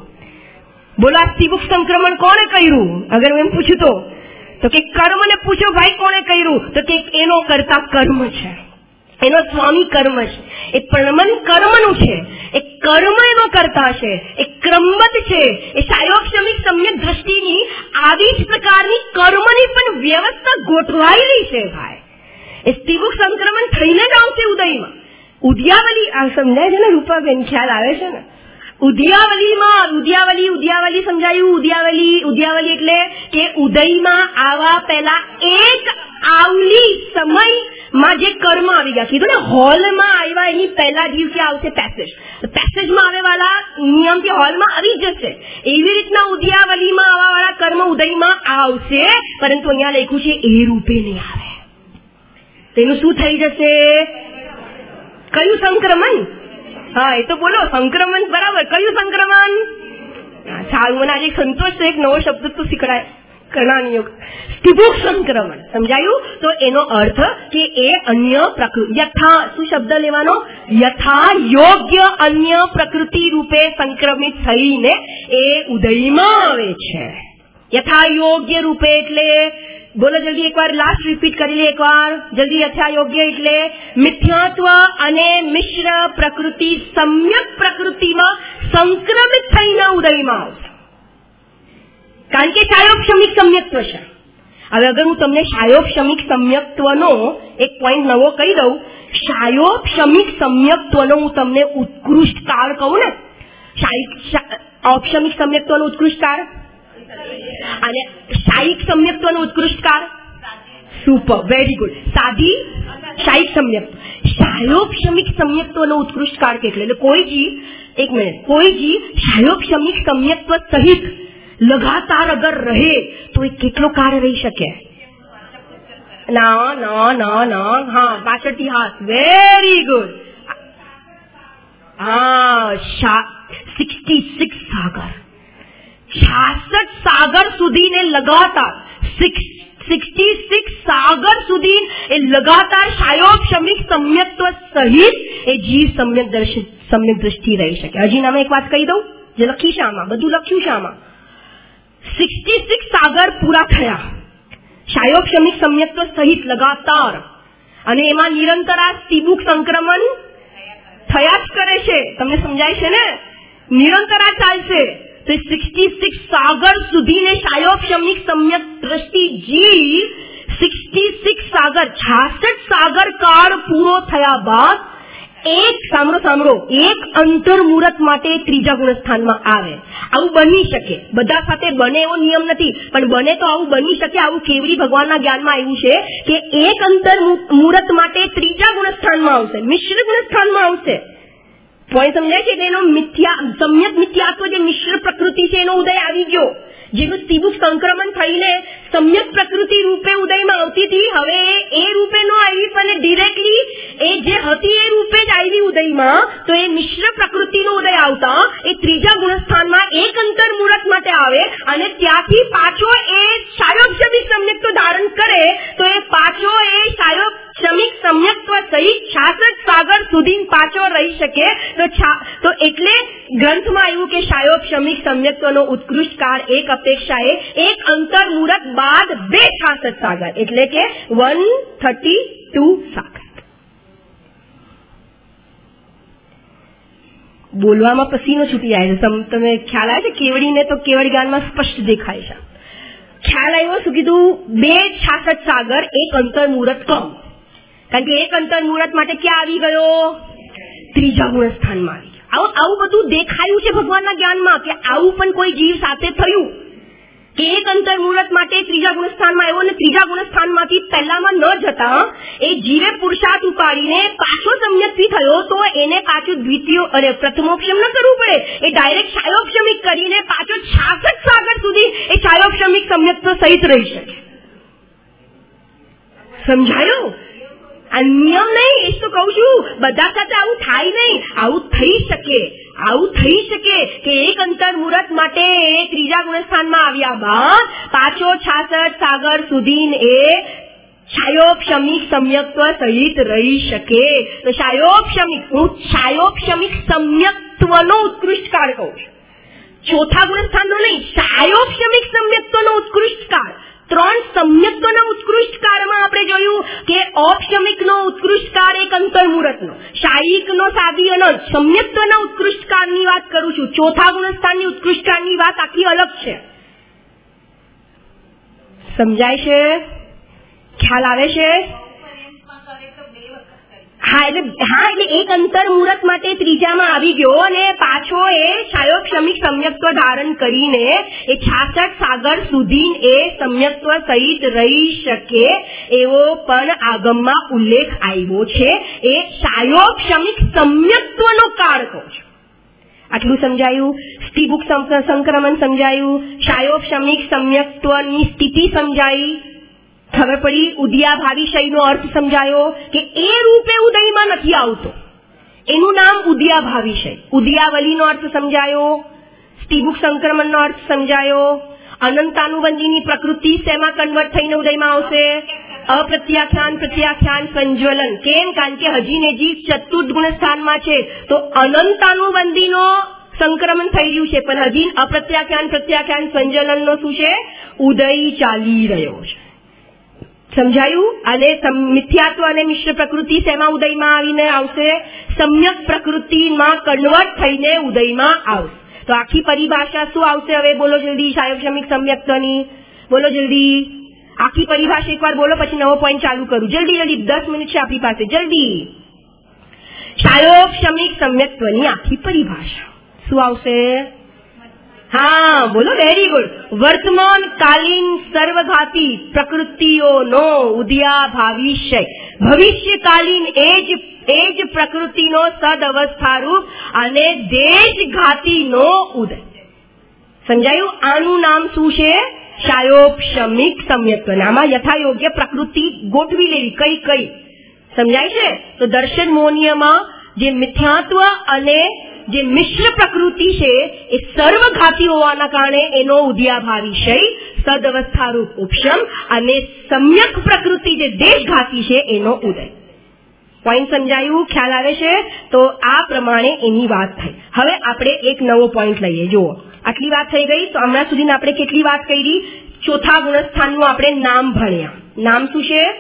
બોલો. આ સ્ત્રીબુક સંક્રમણ કોને કર્યું? અગર હું એમ પૂછું તો તો કે કર્મને પૂછો ભાઈ કોને કર્યું? તો કે એનો કરતા કર્મ છે, એનો સ્વામી કર્મ છે, એ પ્રણમન કર્મનું છે, એ કર્મ એનો કરતા છે, એ ક્રમબદ્ધ છે, એ સાયોક્ષમિક સમ્યક દ્રષ્ટિની આવી જ પ્રકારની કર્મની પણ વ્યવસ્થા ગોઠવાયેલી છે ભાઈ. એ સ્ત્રીબુક સંક્રમણ થઈને જ આવશે ઉદયમાં. ઉદયાવલી આ સમજાય છે ને રૂપાબેન? ખ્યાલ આવે છે ને? ઉદયાવલીમાં ઉદયાવલી ઉદયાવલી સમજાયું? ઉદયાવલી ઉદયાવલી એટલે કે ઉદયમાં આવવા પહેલા એક આવલી સમયમાં જે કર્મ આવી ગયા. કીધું ને હોલમાં આવ્યા એની પહેલા દિવસે આવશે પેસેજ. પેસેજમાં આવે વાળા નિયમથી હોલમાં આવી જશે. એવી રીતના ઉદયાવલીમાં આવવા વાળા કર્મ ઉદયમાં આવશે, પરંતુ અહીંયા લખ્યું છે એ રૂપે નહીં આવે. તેનું શું થઈ જશે? કયું સંક્રમણ? હા એ તો બોલો. સંક્રમણ બરાબર. કયું સંક્રમણ? સારું, મને આજે સંતોષ છે. એક નવો શબ્દ તો શીખડાય. કરણાની યોગ સ્ત્રીબુક સંક્રમણ સમજાયું? તો એનો અર્થ કે એ અન્ય પ્રકૃતિ યથા શું શબ્દ લેવાનો? યથા યોગ્ય અન્ય પ્રકૃતિ રૂપે સંક્રમિત થઈને એ ઉદયમાં આવે છે. યથા યોગ્ય રૂપે એટલે બોલો જલ્દી એકવાર, લાસ્ટ રિપીટ કરી લે એકવાર જલ્દી. યથા યોગ્ય એટલે મિથ્યાત્વ અને મિશ્ર પ્રકૃતિ સમ્યક પ્રકૃતિમાં સંક્રમિત થઈને ઉદયમાં આવશે. કારણ કે શાયોક્ષમિક સમ્યક્ત્વ છે. હવે અગર હું તમને શાયોક્ષમિક સમ્યક્ત્વનો એક પોઈન્ટ નવો કહી દઉં, શાયોક્ષમિક સમ્યક્ત્વનો હું તમને ઉત્કૃષ્ટ કાળ કહું ને, ઔક્ષમિક સમ્યક્ત્વનો ઉત્કૃષ્ટ કાળ અને શાયિક સમ્યક્ત્વનો ઉત્કૃષ્ટ કાળ. Super, very good. સાદી શાયિક સમ્યક્ત્વ. શાયોક્ષમિક સમ્યક્ત્વનો ઉત્કૃષ્ટ કાળ કેટલો? એટલે કોઈજી એક મિનિટ કોઈજી શાયોક્ષમિક સમ્યક્ત્વ સહિત લગાતાર અગર રહે તો એ કેટલો કાળ રહી શકે? ના ના ના ના હા પાછળથી હાથ. Very good. હા સિક્સટી સિક્સ સાગર છાસઠ સાગર સુધીને લગાતાર સિક્સટી સિક્સ સાગર સુધી એ લગાતાર શાયોક્ષમિક સમ્યક્ત્વ સહિત એ જીવ સમ્યક દર્શન સમ્યક દ્રષ્ટિ રહી શકે. હજી નામે એક વાત કહી દઉં, જે લખી છે આમાં, બધું લખ્યું છે આમાં. સિક્સટી સિક્સ સાગર પૂરા થયા શાયોક્ષમિક સમ્યક્ત્વ સહિત લગાતાર, અને એમાં નિરંતર આ સ્ત્રીબુક સંક્રમણ થયા જ કરે છે. તમને સમજાય છે ને? નિરંતર આ ચાલશે. તો સિક્સટી સિક્સ સાગર સુધીને શાયોક્ષમિક સમ્યક દ્રષ્ટિ જીવ સિક્સટી સિક્સ સાગર છાસઠ સાગર કાળ પૂરો થયા બાદ એક સાંભળો સાંભળો એક અંતર મુહૂર્ત માટે ત્રીજા ગુણસ્થાનમાં આવે. આવું બની શકે, બધા સાથે બને એવો નિયમ નથી, પણ બને તો આવું બની શકે. આવું કેવડી ભગવાનના જ્ઞાનમાં આવ્યું છે કે એક અંતર મુહૂર્ત માટે ત્રીજા ગુણસ્થાનમાં આવશે, મિશ્ર ગુણસ્થાનમાં આવશે. પોઈન્ટ સમજાય છે? એનો મિથ્યા સમ્યક મિથ્યાત્વ જે મિશ્ર પ્રકૃતિ છે એનો ઉદય આવી ગયો. જેનું સ્ત્રીબુક સંક્રમણ થઈને સમ્યક પ્રકૃતિ રૂપે ઉદયમાં આવતી હતી, હવે એ રૂપે નો આવી પણ ડિરેક્ટલી એ જે હતી એ રૂપે જ આવી ઉદયમાં. તો એ મિશ્ર પ્રકૃતિનો ઉદય આવતા એ ત્રીજા ગુણસ્થાનમાં એક અંતર મુહૂર્ત માટે આવે અને ત્યાંથી પાછો એ સાયોપશમિક સમ્યક્ત્વ ધારણ કરે. તો એ પાછો એ સાયોપશમિક સમ્યક્ત્વ સહિત છાસઠ સાગર સુધી પાછો રહી શકે. તો તો એટલે ગ્રંથમાં આવ્યું કે સાયોપશમિક સમ્યક્ત્વનો ઉત્કૃષ્ટ કાળ એક અપેક્ષાએ એક અંતર મુહૂર્ત બાદ બે છાસઠ સાગર, એટલે કે વન થર્ટી ટુ સાગર. બોલવામાં પસીનો છૂટી જાય છે. તમે ખ્યાલ આવે છે? કેવડીને તો કેવડી ગાનમાં સ્પષ્ટ દેખાય છે. ખ્યાલ આવ્યો? શું કીધું? બે છાસઠ સાગર એક અંતર મુહૂર્ત કમ. કારણ કે એક અંતર મુહૂર્ત માટે ક્યાં આવી ગયો? ત્રીજા ગુણસ્થાનમાં આવી ગયો. આવું આવું બધું દેખાયું છે ભગવાનના જ્ઞાનમાં કે આવું પણ કોઈ જીવ સાથે થયું કે એક અંતર મુહૂર્ત માટે ત્રીજા ગુણસ્થાનમાં આવ્યો અને ત્રીજા ગુણસ્થાનમાંથી પહેલામાં ન જતા એ જીવે પુરુષાર્થ ઉપાડીને પાછો સમ્યક્તિ થયો, તો એને પાછું દ્વિતીય અને પ્રથમોપશમ ન કરવું પડે. એ ડાયરેક્ટ છાયોપશમિક કરીને પાછો છાસઠ સાગર સુધી એ છાયોપશમિક સમ્યક્ત્વ સહિત રહી શકે. સમજાયું? આ નિયમ નહીં, એ તો કહું છું. બધા સાથે આવું થાય નહીં. આવું થઈ શકે, આવું થઈ શકે કે એક અંતર મુહૂર્ત માટે ત્રીજા ગુણસ્થાનમાં આવ્યા બાદ પાછો છાસઠ સાગર સુધી એ છાયોપશમિક સમ્યક્ત્વ સહિત રહી શકે. તો છાયોપશમિક હું છાયોપશમિક સમ્યક્ત્વનો ઉત્કૃષ્ટ કાળ કહું છું, ચોથા ગુણસ્થાનનો નહીં. છાયોપશમિક સમ્યક્ત્વનો ઉત્કૃષ્ટ કાળ. ત્રણ સમ્યક્ત્વના ઉત્કૃષ્ટ કાળમાં આપણે જોયું કે ઔપશમિકનો ઉત્કૃષ્ટ કાળ એક અંતર મુહૂર્તનો, શાયિકનો સાદી અનંત. સમ્યક્ત્વના ઉત્કૃષ્ટ કાળની વાત કરું છું. ચોથા ગુણસ્થાનની ઉત્કૃષ્ટ કાળની વાત આખી અલગ છે. સમજાય છે? ખ્યાલ આવે છે? હા એટલે હા એટલે એક અંતર મુહૂર્ત માટે ત્રીજામાં આવી ગયો અને પાછો એ છાયોપશમિક સમ્યક્ત્વ ધારણ કરીને એ છાસઠ સાગર સુધી એ સમ્યક્ત્વ સહિત રહી શકે એવો પણ આગમમાં ઉલ્લેખ આવ્યો છે. એ છાયોપશમિક સમ્યક્ત્વનો કાળ કહું છું. આટલું સમજાયું? સ્ત્રીબુક સંક્રમણ સમજાયું, છાયોપશમિક સમ્યક્ત્વની સ્થિતિ સમજાઈ, ખબર પડી, ઉદયાભાવિશયનો અર્થ સમજાયો કે એ રૂપે ઉદયમાં નથી આવતો, એનું નામ ઉદયાભાવિશય. ઉદયાવલીનો અર્થ સમજાયો, સ્ત્રીબુક સંક્રમણનો અર્થ સમજાયો, અનંતાનુબંધીની પ્રકૃતિ શેમાં કન્વર્ટ થઈને ઉદયમાં આવશે? અપ્રત્યાખ્યાન પ્રત્યાખ્યાન સંજ્વલન. કેમ? કારણ કે હજી ને હજી ચતુર્થ ગુણસ્થાનમાં છે, તો અનંતાનુબંધીનો સંક્રમણ થઈ રહ્યું છે, પણ હજી અપ્રત્યાખ્યાન પ્રત્યાખ્યાન સંજ્વલનનો શું છે? ઉદય ચાલી રહ્યો છે. સમજાયું? અને મિથ્યાત્વ અને મિશ્ર પ્રકૃતિ શેમાં ઉદયમાં આવીને આવશે? સમ્યક પ્રકૃતિમાં કન્વર્ટ થઈને ઉદયમાં આવશે. તો આખી પરિભાષા શું આવશે હવે? બોલો જલ્દી. છાયોપશમિક સમ્યક્ત્વની બોલો જલ્દી. આખી પરિભાષા એકવાર બોલો, પછી નવો પોઈન્ટ ચાલુ કરું. જલ્દી જલ્દી, દસ મિનિટ છે આપણી પાસે. જલ્દી. છાયોપશમિક સમ્યક્ત્વની આખી પરિભાષા શું આવશે? હા બોલો. Very good. વર્તમાન કાલીન સર્વઘાતી પ્રકૃતિઓનો ઉદયાભાવિશય, ભવિષ્યકાલીન એ જ એ જ પ્રકૃતિનો સદઅવસ્થારૂપ અને દેશઘાતીનો ઉદય. સમજાયું? આનું નામ શું છે? છાયોપશમિક સમ્યક્ત્વ. આમાં યથાયોગ્ય પ્રકૃતિ ગોઠવી લેવી, કઈ કઈ સમજાય છે? તો દર્શન મોહનીયમાં જે મિથ્યાત્વ અને જે મિશ્ર પ્રકૃતિ છે એ સર્વઘાતી હોવાના કારણે એનો ઉદયાભાવિશય, સદઅવસ્થારૂપ ઉપશમ અને સમ્યક પ્રકૃતિ જે દેશઘાતી છે એનો ઉદય. પોઈન્ટ સમજાયું? ખ્યાલ આવે છે? તો આ પ્રમાણે એની વાત થઈ. હવે આપણે એક નવો પોઈન્ટ લઈએ. જુઓ, આટલી વાત થઈ ગઈ. તો હમણાં સુધી આપણે કેટલી વાત કરી? ચોથા ગુણસ્થાનનું આપણે નામ ભણ્યા. નામ શું છે?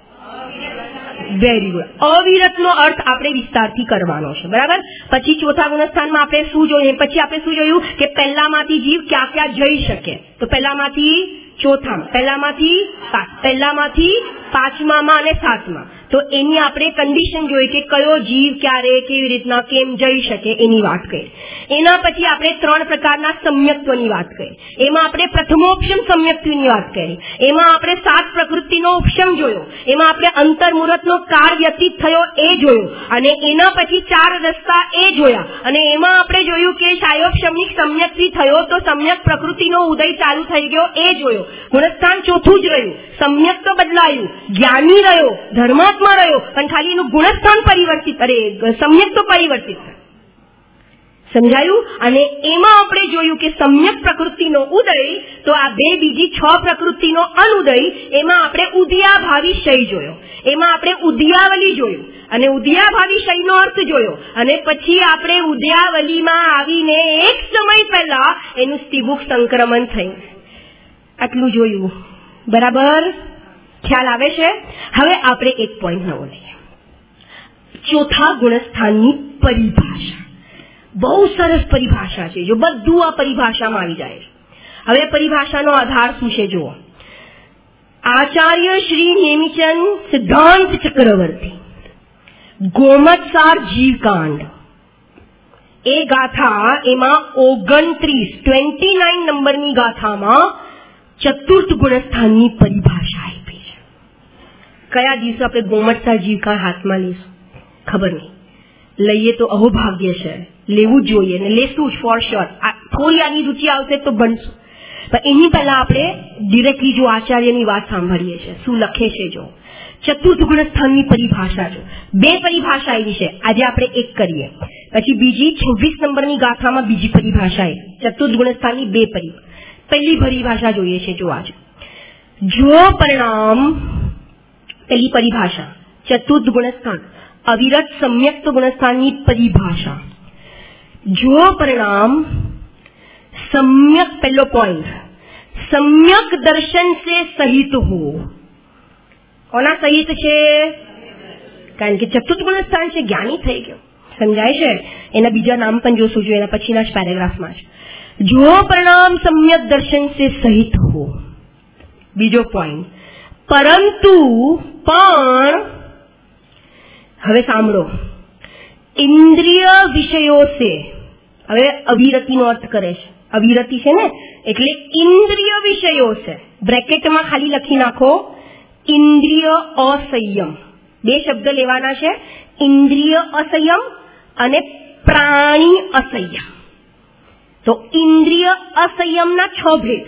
Very good. અવિરતનો અર્થ આપણે વિસ્તારથી કરવાનો છે, બરાબર? પછી ચોથા ગુણસ્થાનમાં આપણે શું જોયું? પછી આપણે શું જોયું કે પહેલામાંથી જીવ ક્યાં ક્યાં જઈ શકે? તો પહેલામાંથી ચોથામાં, પહેલામાંથી પહેલામાંથી પાંચમામાં અને સાતમા. તો એની આપણે કન્ડિશન જોઈ કે કયો જીવ ક્યારે કેવી રીતના કેમ જઈ શકે એની વાત કરી. એના પછી આપણે ત્રણ પ્રકારના સમ્યક્ત્વની વાત કરી. એમાં આપણે પ્રથમોપશમ સમ્યક્ત્વની વાત કરી. એમાં આપણે સાત પ્રકૃતિનો ઉપશમ જોયો. એમાં આપણે અંતર્મુહૂર્તનો કાળ વ્યતીત થયો એ જોયો. અને એના પછી ચાર રસ્તા એ જોયા. અને એમાં આપણે જોયું કે સાયોપશમિક સમ્યક્થી થયો તો સમ્યક પ્રકૃતિનો ઉદય ચાલુ થઈ ગયો એ જોયો. ગુણસ્થાન ચોથું જ રહ્યું. સમ્યક તો બદલાયું, જ્ઞાની રહ્યો, ધર્માત્મા રહ્યો, પણ ખાલી એનું ગુણસ્થાન પરિવર્તિત, અરે સમ્યક તો પરિવર્તિત થયું. સમજાયું? અને એમાં આપણે જોયું કે સમ્યક પ્રકૃતિનો ઉદય તો આ બે બીજી છ પ્રકૃતિનો અનુદય, એમાં આપણે ઉદયાભાવી શય જોયો. એમાં આપણે ઉદયાવલી જોયું અને ઉદયાભાવી શયનો અર્થ જોયો. અને પછી આપણે ઉદયાવલીમાં આવીને એક સમય પહેલા એનું સ્ત્રીભુક સંક્રમણ થયું. આટલું જોયું. બરાબર? ખ્યાલ આવે છે? હવે આપણે એક પોઈન્ટ નવો લઈએ. ચોથા ગુણસ્થાનની પરિભાષા. બહુ સરસ પરિભાષા છે. જો બધું આ પરિભાષામાં આવી જાય. હવે પરિભાષાનો આધાર શું છે જુઓ. આચાર્ય શ્રી નેમિચંદ સિદ્ધાંત ચક્રવર્તી ગોમતસાર જીવકાંડ એ ગાથા, એમાં ઓગણત્રીસ ટ્વેન્ટી નાઇન નંબરની ગાથામાં ચતુર્થ ગુણસ્થાનની પરિભાષા આપી છે. કયા દિવસે આપણે ગોમતસાર જીવકાંડ હાથમાં લઈશું ખબર નહીં. લઈએ તો અહોભાગ્ય છે, લેવું જ જોઈએ ને લેશું જ ફોર શ્યોર. થોડી આની રુચિ આવશે તો બનશું. પણ એની પહેલા આપણે ડિરેક્ટલી જો આચાર્યની વાત સાંભળીએ છીએ, શું લખે છે જો. ચતુર્થ ગુણસ્થાનની પરિભાષા જો બે પરિભાષા એવી છે. આજે આપણે એક કરીએ, પછી બીજી છવ્વીસ નંબરની ગાથામાં બીજી પરિભાષા એ ચતુર્થ ગુણસ્થાનની બે પરિભાષા. પહેલી પરિભાષા જોઈએ છે જો આજ. જો પરિણામ, પહેલી પરિભાષા ચતુર્થ ગુણસ્થાન અવિરત सम्यक्त गुणस्थान की परिभाषा. जो परिणाम सम्यक, पहलो पॉइंट, सम्यक दर्शन से सहित हो. कोना सहित છે? કારણ કે ચતુર્થ ગુણસ્થાન છે, જ્ઞાની થઈ ગયો. સમજાય છે? એના બીજા નામ પણ જોશું જો એના પછીના જ પેરેગ્રાફમાં છે. જો પરિણામ सम्यक दर्शन से सहित हो. બીજો પોઈન્ટ, પરંતુ પણ, હવે સાંભળો, ઇન્દ્રિય વિષયો સે, હવે અવિરતિનો અર્થ કરે છે. અવિરતિ છે ને એટલે ઇન્દ્રિય વિષયો છે. બ્રેકેટમાં ખાલી લખી નાખો ઇન્દ્રિય અસંયમ. બે શબ્દ લેવાના છે, ઇન્દ્રિય અસંયમ અને પ્રાણી અસંયમ. તો ઇન્દ્રિય અસંયમના છ ભેદ,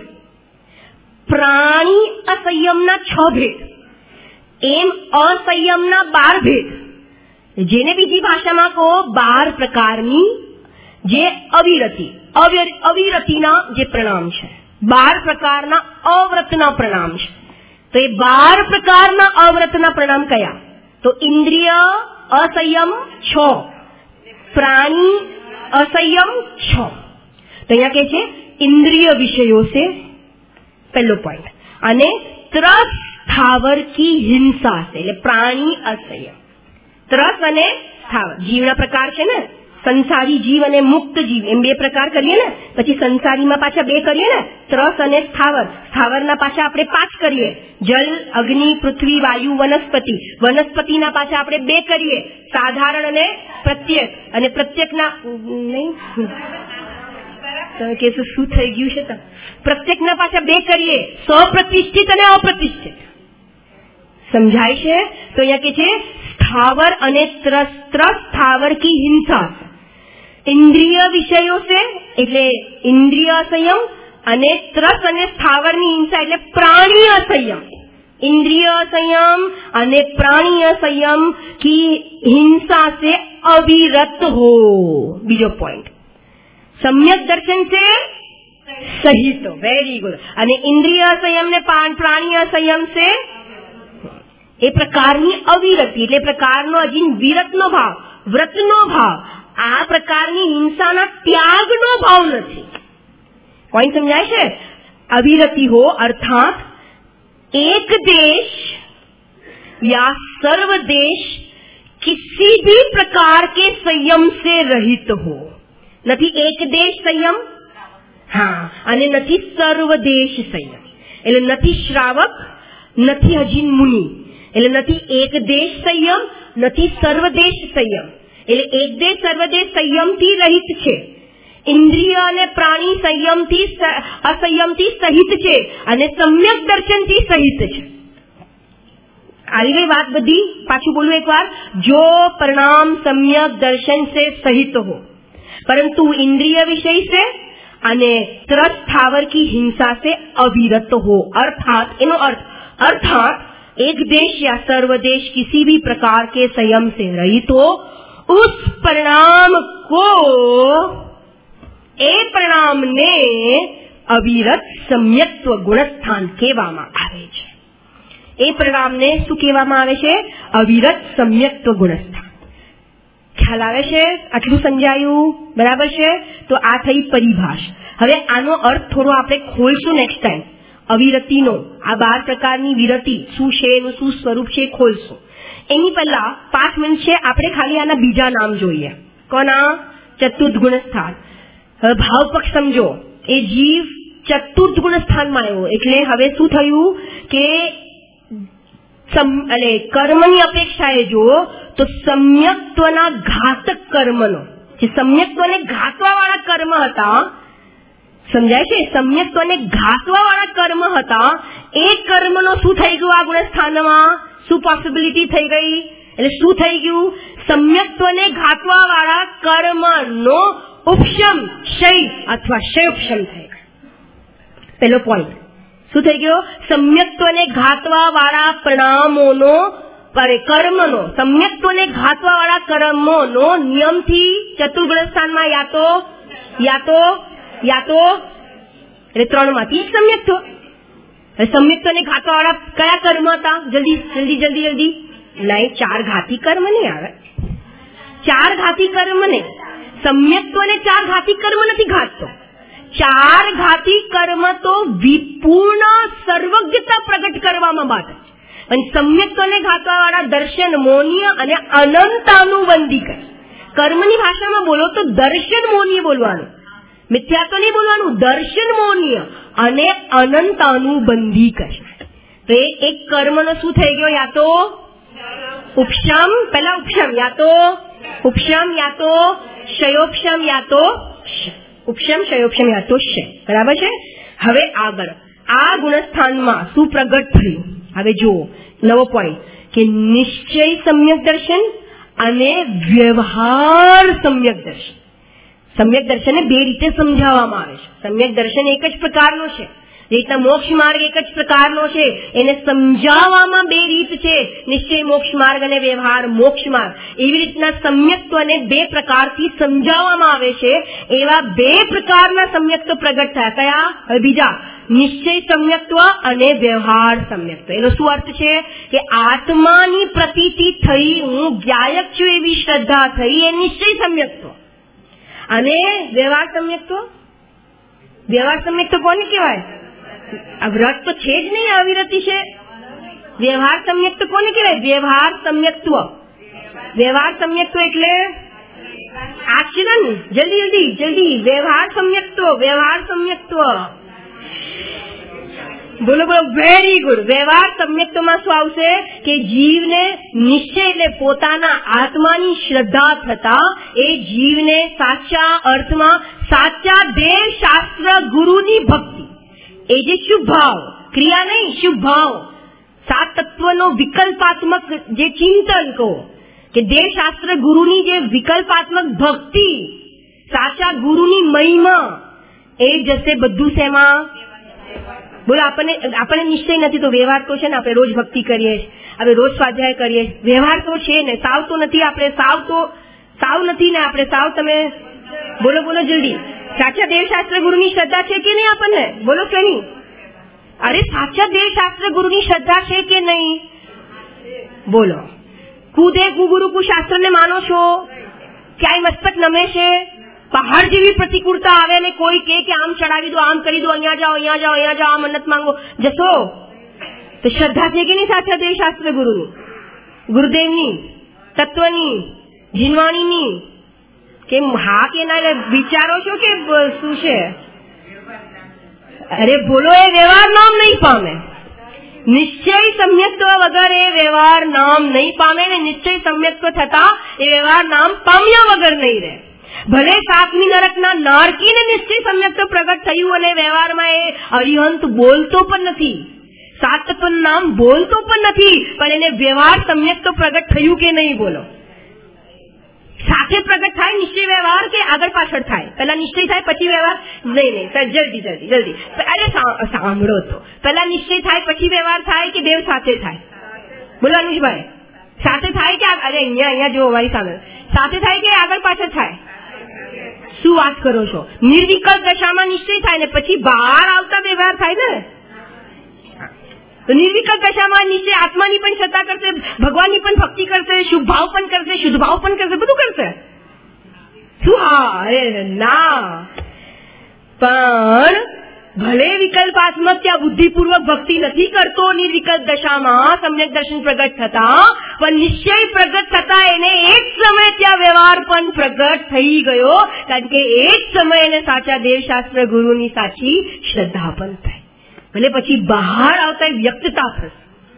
પ્રાણી અસંયમના છ ભેદ, એમ અસંયમના બાર ભેદ, જેને બીજી ભાષામાં કહો બાર પ્રકારની જે અવિરતિ, અવિરતિના જે પ્રણામ છે, બાર પ્રકારના અવ્રતના પ્રણામ છે. તો એ બાર પ્રકારના અવ્રતના પ્રણામ કયા? તો ઇન્દ્રિય અસંયમ છ, પ્રાણી અસંયમ છ. તો અહીંયા કે છે ઇન્દ્રિય વિષયો છે પહેલો પોઈન્ટ, અને ત્રસ સ્થાવર કી હિંસા છે એટલે પ્રાણી અસંયમ. ત્રસ અને સ્થાવર જીવના પ્રકાર છે ને, સંસારી જીવ અને મુક્ત જીવ, એમ બે પ્રકાર કરીએ ને. પછી સંસારીમાં પાછા બે કરીએ ને, ત્રસ અને સ્થાવર. સ્થાવરના પાછા આપણે પાંચ કરીએ, જલ, અગ્નિ, પૃથ્વી, વાયુ, વનસ્પતિ. વનસ્પતિના પાછા આપણે બે કરીએ, સાધારણ અને પ્રત્યેક. અને પ્રત્યેકના નહીં તમે કહેશો શું થઈ ગયું છે તો પ્રત્યેકના પાછા બે કરીએ, સ્વપ્રતિષ્ઠિત અને અપ્રતિષ્ઠિત. સમજાય છે? તો અહીંયા કે છે સ્થાવર અને ત્રસ, ત્રસ સ્થાવર કી હિંસા. ઇન્દ્રિય વિષયો છે એટલે ઇન્દ્રિય સંયમ, અને ત્રસ અને સ્થાવરની હિંસા એટલે પ્રાણી અસંયમ. इंद्रिय संयम અને પ્રાણીય સંયમ की हिंसा से अविरत हो. बीजो पॉइंट सम्यक दर्शन से सहित. Very good. અને ઇન્દ્રિય સંયમ ને પ્રાણીય સંયમ से એ પ્રકારની અવિરતિ એટલે પ્રકારનો હજી વિરતનો ભાવ, વ્રતનો ભાવ, આ પ્રકારની હિંસાના ત્યાગનો ભાવ નથી. પોઈન્ટ સમજાય છે? अविरति हो अर्थात एक देश या सर्व देश किसी भी प्रकार के संयम से रहित हो. નથી એક દેશ સંયમ, હા, અને નથી સર્વ દેશ સંયમ. એટલે નથી શ્રાવક, નથી હજી મુનિ, એટલે નથી એક દેશ સંયમ, નથી સર્વદેશ સંયમ. એટલે એક દેશ સર્વદેશ સંયમથી રહિત છે, ઇન્દ્રિય અને પ્રાણી સંયમથી અસંયમથી સહિત છે અને સમ્યક દર્શનથી સહિત છે. આવી ગઈ વાત બધી. પાછું બોલું એક વાર, જો परिणाम सम्यक दर्शन से सहित हो परंतु इंद्रिय विषय से અને ત્રસ સ્થાવર की हिंसा से अविरत हो. अर्थात इनो अर्थ अर्थात एक देश या सर्वदेश किसी भी प्रकार के संयम से रहित हो, उस परिणाम को એ પરિણામને અવિરત સમ્યક્ત્વ ગુણસ્થાન કહેવામાં આવે છે. એ પરિણામને શું કહેવામાં આવે છે? અવિરત સમ્યક્ત્વ ગુણસ્થાન. ખ્યાલ આવે છે? આટલું સમજાયું? બરાબર છે? તો આ થઈ પરિભાષ. હવે આનો અર્થ થોડો આપણે ખોલશું નેક્સ્ટ ટાઈમ. અવિરતિનો આ બાર પ્રકારની વિરતિ શું છે, એનું શું સ્વરૂપ છે ખોલશું. એની પહેલા પાંચ મિનિટ છે આપણે ખાલી આના બીજા નામ જોઈએ. કોના? ચતુર્થ ગુણસ્થાન. હવે ભાવ પક્ષ સમજો. એ જીવ ચતુર્થ ગુણ સ્થાનમાં આવ્યો એટલે હવે શું થયું કે એટલે કર્મની અપેક્ષાએ જો તો સમ્યક્ત્વના ઘાતક કર્મનો, જે સમ્યક્ત્વને ઘાતવા વાળા કર્મ હતા, સમજાય છે? સમ્યક્ત્વને ઘાતવા વાળા કર્મ હતા, એ કર્મનો શું થઈ ગયું? આ ગુણ સ્થાનમાં શું પોસિબિલિટી થઈ ગઈ? એટલે શું થઈ ગયું? સમ્યક્ત્વને ઘાતવા વાળા કર્મનો ઉપશમ ક્ષય અથવા ક્ષયોપશમ થઈ ગયો. પહેલો પોઈન્ટ શું થઈ ગયો? સમ્યક્ત્વને ઘાતવા વાળા પરિણામોનો કર્મનો સમ્યક્ત્વને ઘાતવા વાળા કર્મોનો નિયમથી ચતુર્ગુણ સ્થાનમાં યા તો યા તો યા તો એટલે ત્રણ માંથી એક સમ્યક્ત્વ. સમ્યક્ત્વને ઘાતવા વાળા કયા કર્મ હતા? જલ્દી જલ્દી જલ્દી જલ્દી નહીં, ચાર ઘાતી કર્મ નહીં આવે. ચાર ઘાતી કર્મ નહીં. સમ્યક્ત્વને ચાર ઘાતી કર્મ નથી ઘાતતો. ચાર ઘાતી કર્મ તો વિપૂર્ણ સર્વજ્ઞતા પ્રગટ કરવામાં બાદ, અને સમ્યક્ત્વને ઘાતવા વાળા દર્શન મોનીય અને અનંતાનુબંધી કરે. કર્મની ભાષામાં બોલો તો દર્શન મોનીય બોલવાનું, મિથ્યા તો નહીં બોલવાનું. દર્શન મોનીય અને અનંતાનુબંધી કરે. તો એક કર્મનો શું થઈ ગયો? યા તો ઉપશમ, પહેલા ઉપશમ, યા તો ઉપશમ, યા તો ક્ષયોપશમ, યા તો ઉપશમ ક્ષયોપશમ, યા તો ક્ષય. બરાબર છે? હવે આગળ આ ગુણસ્થાનમાં શું પ્રગટ થયું? હવે જુઓ નવો પોઈન્ટ કે નિશ્ચય સમ્યક દર્શન અને વ્યવહાર સમ્યક દર્શન. સમ્યક દર્શનને બે રીતે સમજાવવામાં આવે છે. સમ્યક દર્શન એક જ પ્રકારનો છે, જે રીતના મોક્ષ માર્ગ એક જ પ્રકારનો છે, એને સમજાવવામાં બે રીત છે, નિશ્ચય મોક્ષ માર્ગ અને વ્યવહાર મોક્ષ માર્ગ. એવી રીતના સમ્યક્ત્વને બે પ્રકારથી સમજાવવામાં આવે છે. એવા બે પ્રકારના સમ્યક્ત્વ પ્રગટ થયા. કયા? હવે બીજા, નિશ્ચય સમ્યક્ત્વ અને વ્યવહાર સમ્યક્ત્વ. એનો શું અર્થ છે કે આત્માની પ્રતીતિ થઈ, હું જ્ઞાયક છું એવી શ્રદ્ધા થઈ, એ નિશ્ચય સમ્યક્ત્વ. અને વ્યવહાર સમ્યક્ત્વ, વ્યવહાર સમ્યક્ત્વ કોને કહેવાય? આ વ્રત તો છે જ નહીં, અવિરતિ છે. વ્યવહાર સમ્યક્ત્વ કોને કહેવાય? વ્યવહાર સમ્યક્ત્વ. વ્યવહાર સમ્યક્ત્વ એટલે આચરણ. જલ્દી જલ્દી જલ્દી વ્યવહાર સમ્યક્ત્વ, વ્યવહાર સમ્યક્ત્વ. બોલો બોલો, વેરી ગુડ. વ્યવહાર સમ્યક્ત્વમાં શું આવશે કે જીવને નિશ્ચય એટલે પોતાના આત્માની શ્રદ્ધા થતા એ જીવને સાચા અર્થમાં સાચા દેવ શાસ્ત્ર ગુરુની ભક્તિ, એ જે શુભ ભાવ, ક્રિયા નહીં શુભ ભાવ, સાત તત્વનો વિકલ્પાત્મક જે ચિંતન કહો કે દેવ શાસ્ત્ર ગુરુની જે વિકલ્પાત્મક ભક્તિ, સાચા ગુરુની મહિમા, એ જશે બધું શેમાં? બોલો, આપણને આપણને નિશ્ચય નથી તો વ્યવહાર તો છે ને. આપણે રોજ ભક્તિ કરીએ, આપણે રોજ સ્વાધ્યાય કરીએ, વ્યવહાર તો છે ને. સાવ તો નથી આપણે, સાવ તો સાવ નથી ને આપણે સાવ. તમે બોલો બોલો જલ્દી. સાચા દેવશાસ્ત્ર ગુરુની શ્રદ્ધા છે કે નહીં આપણને? બોલો કે નહીં? અરે સાચા દેવશાસ્ત્ર ગુરુની શ્રદ્ધા છે કે નહીં? બોલો. કુદે કુગુરુ કુશાસ્ત્રને માનો છો? ક્યાંય મસ્તક નમે છે? પહાડ જેવી પ્રતિકૂળતા આવે ને કોઈ કે કે આમ ચડાવી દો, આમ કરી દો, અહીંયા જાઓ, અહીંયા જાઓ, અહીંયા જાઓ, મન્નત માંગો, જશો? તો શ્રદ્ધા છે કે નહીં સાચા દેવશાસ્ત્ર ગુરુની, ગુરુદેવની, તત્વની, જીનવાણીની? કે હા કે ના વિચારો છો કે શું છે? અરે બોલો, એ વ્યવહાર નામ નહીં પામે. નિશ્ચય સમ્યક્ત્વ વગર એ વ્યવહાર નામ નહીં પામે ને નિશ્ચય સમ્યક્ત્વ થતા એ વ્યવહાર નામ પામ્યા વગર નહીં રહે. ભલે સાતમી નરકના નારકીને નિશ્ચય સમ્યક્ત્વ પ્રગટ થયું અને વ્યવહારમાં એ અરિહંત બોલતો પણ નથી, સાત પણ નામ બોલતો પણ નથી, પણ એને વ્યવહાર સમ્યક્ત્વ પ્રગટ થયું કે નહીં બોલો? સાથે પ્રગટ થાય નિશ્ચય વ્યવહાર કે આગળ પાછળ થાય? પેલા નિશ્ચય થાય પછી વ્યવહાર? નહીં નહીં સર, જલ્દી જલ્દી જલ્દી અરે સાંભળો તો, પેલા નિશ્ચય થાય પછી વ્યવહાર થાય કે દેવ સાથે થાય? બોલો અનુજભાઈ, સાથે થાય કે અરે અહીંયા અહીંયા જો અમારી સામે સાથે થાય કે આગળ પાછળ થાય? શું વાત કરો છો? નિર્વિકલ્પ દશામાં નિશ્ચય થાય ને પછી બહાર આવતા વ્યવહાર થાય ને. તો નિર્વિકલ્પ દશામાં નીચે આત્માની પણ સત્તા કરશે, ભગવાનની પણ ભક્તિ કરશે, શુભ ભાવ પણ કરશે, શુદ્ધ ભાવ પણ કરશે, બધું કરશે. શું? હા, અરે ના, પણ ભલે વિકલ્પાત્મક ત્યાં બુદ્ધિપૂર્વક ભક્તિ નથી કરતો નિર્વિકલ્પ દશામાં સમ્યક દર્શન પ્રગટ થતા, પણ નિશ્ચય પ્રગટ થતા એને એક સમય ત્યાં વ્યવહાર પણ પ્રગટ થઈ ગયો, કારણ કે એક સમય એને સાચા દેવશાસ્ત્ર ગુરુની સાચી શ્રદ્ધા પણ થઈ. ભલે પછી બહાર આવતા વ્યક્તતા થશે,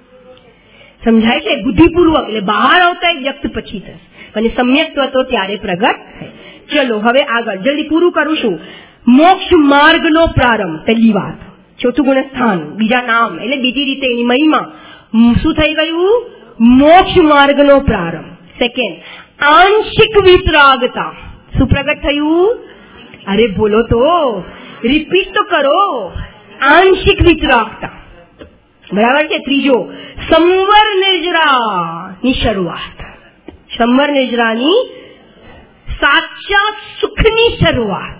સમજાય છે? બુદ્ધિપૂર્વક એટલે બહાર આવતા વ્યક્ત પછી થશે, અને સમ્યક્ત્વ તો ત્યારે પ્રગટ થાય. ચલો હવે આગળ જલ્દી પૂરું કરું છું. મોક્ષ માર્ગનો પ્રારંભ, પહેલી વાત. ચોથું ગુણસ્થાન, બીજા નામ એટલે બીજી રીતે એની મહિમા. શું થઈ ગયું? મોક્ષ માર્ગનો પ્રારંભ. સેકન્ડ, આંશિક વિતરાગતા. શું પ્રગટ થયું? અરે બોલો તો, રિપીટ તો કરો. આંશિક વિતરાગતા, બરાબર છે. ત્રીજો, સંવર નિર્જરાની શરૂઆત. સંવર નિર્જરાની સાચા સુખની શરૂઆત,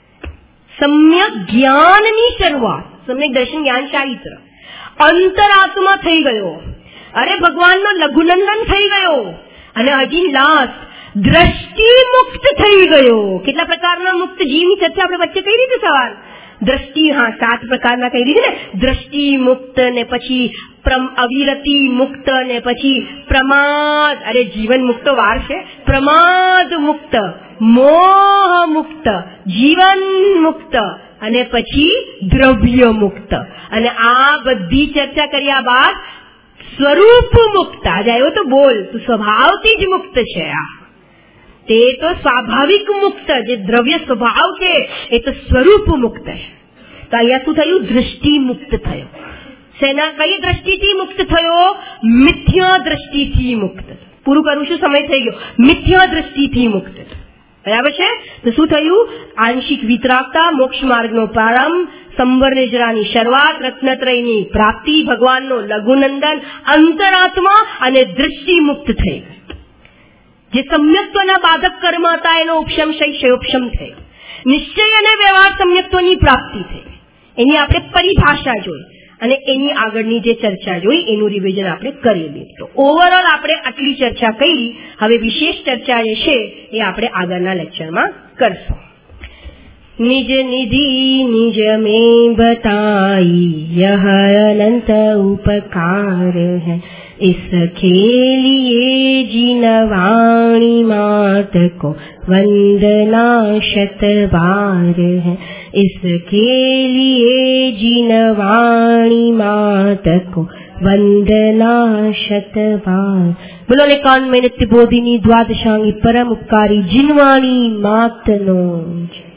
સમ્યક જ્ઞાનની શરૂઆત, સમ્યક દર્શન જ્ઞાન ચારિત્ર. અંતરાત્મા થઈ ગયો, અરે ભગવાનનો લઘુનંદન થઈ ગયો, અને હજી લાસ્ટ દ્રષ્ટિ મુક્ત થઈ ગયો. કેટલા પ્રકારના મુક્ત જીવની ચર્ચા આપણે વચ્ચે કઈ રીતે સવાલ? દ્રષ્ટિ, હા, સાત પ્રકારના કહી દીધી ને. દ્રષ્ટિ મુક્ત ને પછી અવિરતિ મુક્ત ને પછી પ્રમાદ, અરે જીવન મુક્ત વાર છે. પ્રમાદ મુક્ત, મોહ મુક્ત, જીવન મુક્ત અને પછી દ્રવ્ય મુક્ત. અને આ બધી ચર્ચા કર્યા બાદ સ્વરૂપ મુક્ત. આજે આવ્યો તો બોલ, તું સ્વભાવથી જ મુક્ત છે. આ તે તો સ્વાભાવિક મુક્ત, જે દ્રવ્ય સ્વભાવ છે એ તો સ્વરૂપ મુક્ત છે. તો અહીંયા શું થયું? દ્રષ્ટિ મુક્ત થયો. સેના કઈ દ્રષ્ટિથી મુક્ત થયો? મિથ્યા દ્રષ્ટિથી મુક્ત. પૂરું કરું છું, સમય થઈ ગયો. મિથ્યા દ્રષ્ટિથી મુક્ત, બરાબર છે. તો શું થયું? આંશિક વિતરાગતા, મોક્ષ માર્ગનો પ્રારંભ, સંવર નિજરાની શરૂઆત, રત્નત્રયની પ્રાપ્તિ, ભગવાનનો લઘુનંદન, અંતરાત્મા અને દ્રષ્ટિ મુક્ત થઈ. જે સમ્યક્ત્વના બાધક કર્મ હતા એનો ઉપશમ ક્ષયોપશમ થયો. નિશ્ચય અને વ્યવહાર સમ્યક્ત્વની પ્રાપ્તિ થઈ. એની આપણે પરિભાષા જોઈ અને એની આગળની જે ચર્ચા જોઈ એનું રિવિઝન આપણે કરેલી. તો ઓવરઓલ આપણે આટલી ચર્ચા કરી. હવે વિશેષ ચર્ચા જે છે એ આપણે આગળના લેક્ચરમાં કરશું. નિજ નિધિ નિજ મેં બતાઈ यह अनंत उपकार है इसके लिए जिनवाणी मात को वंदना शत बार है इसके लिए जिनवाणी मात को वंदना शत बार. बोलो ने कान में नित्य बोधिनी द्वादशांगी परम उपकारी जिनवाणी मात नो.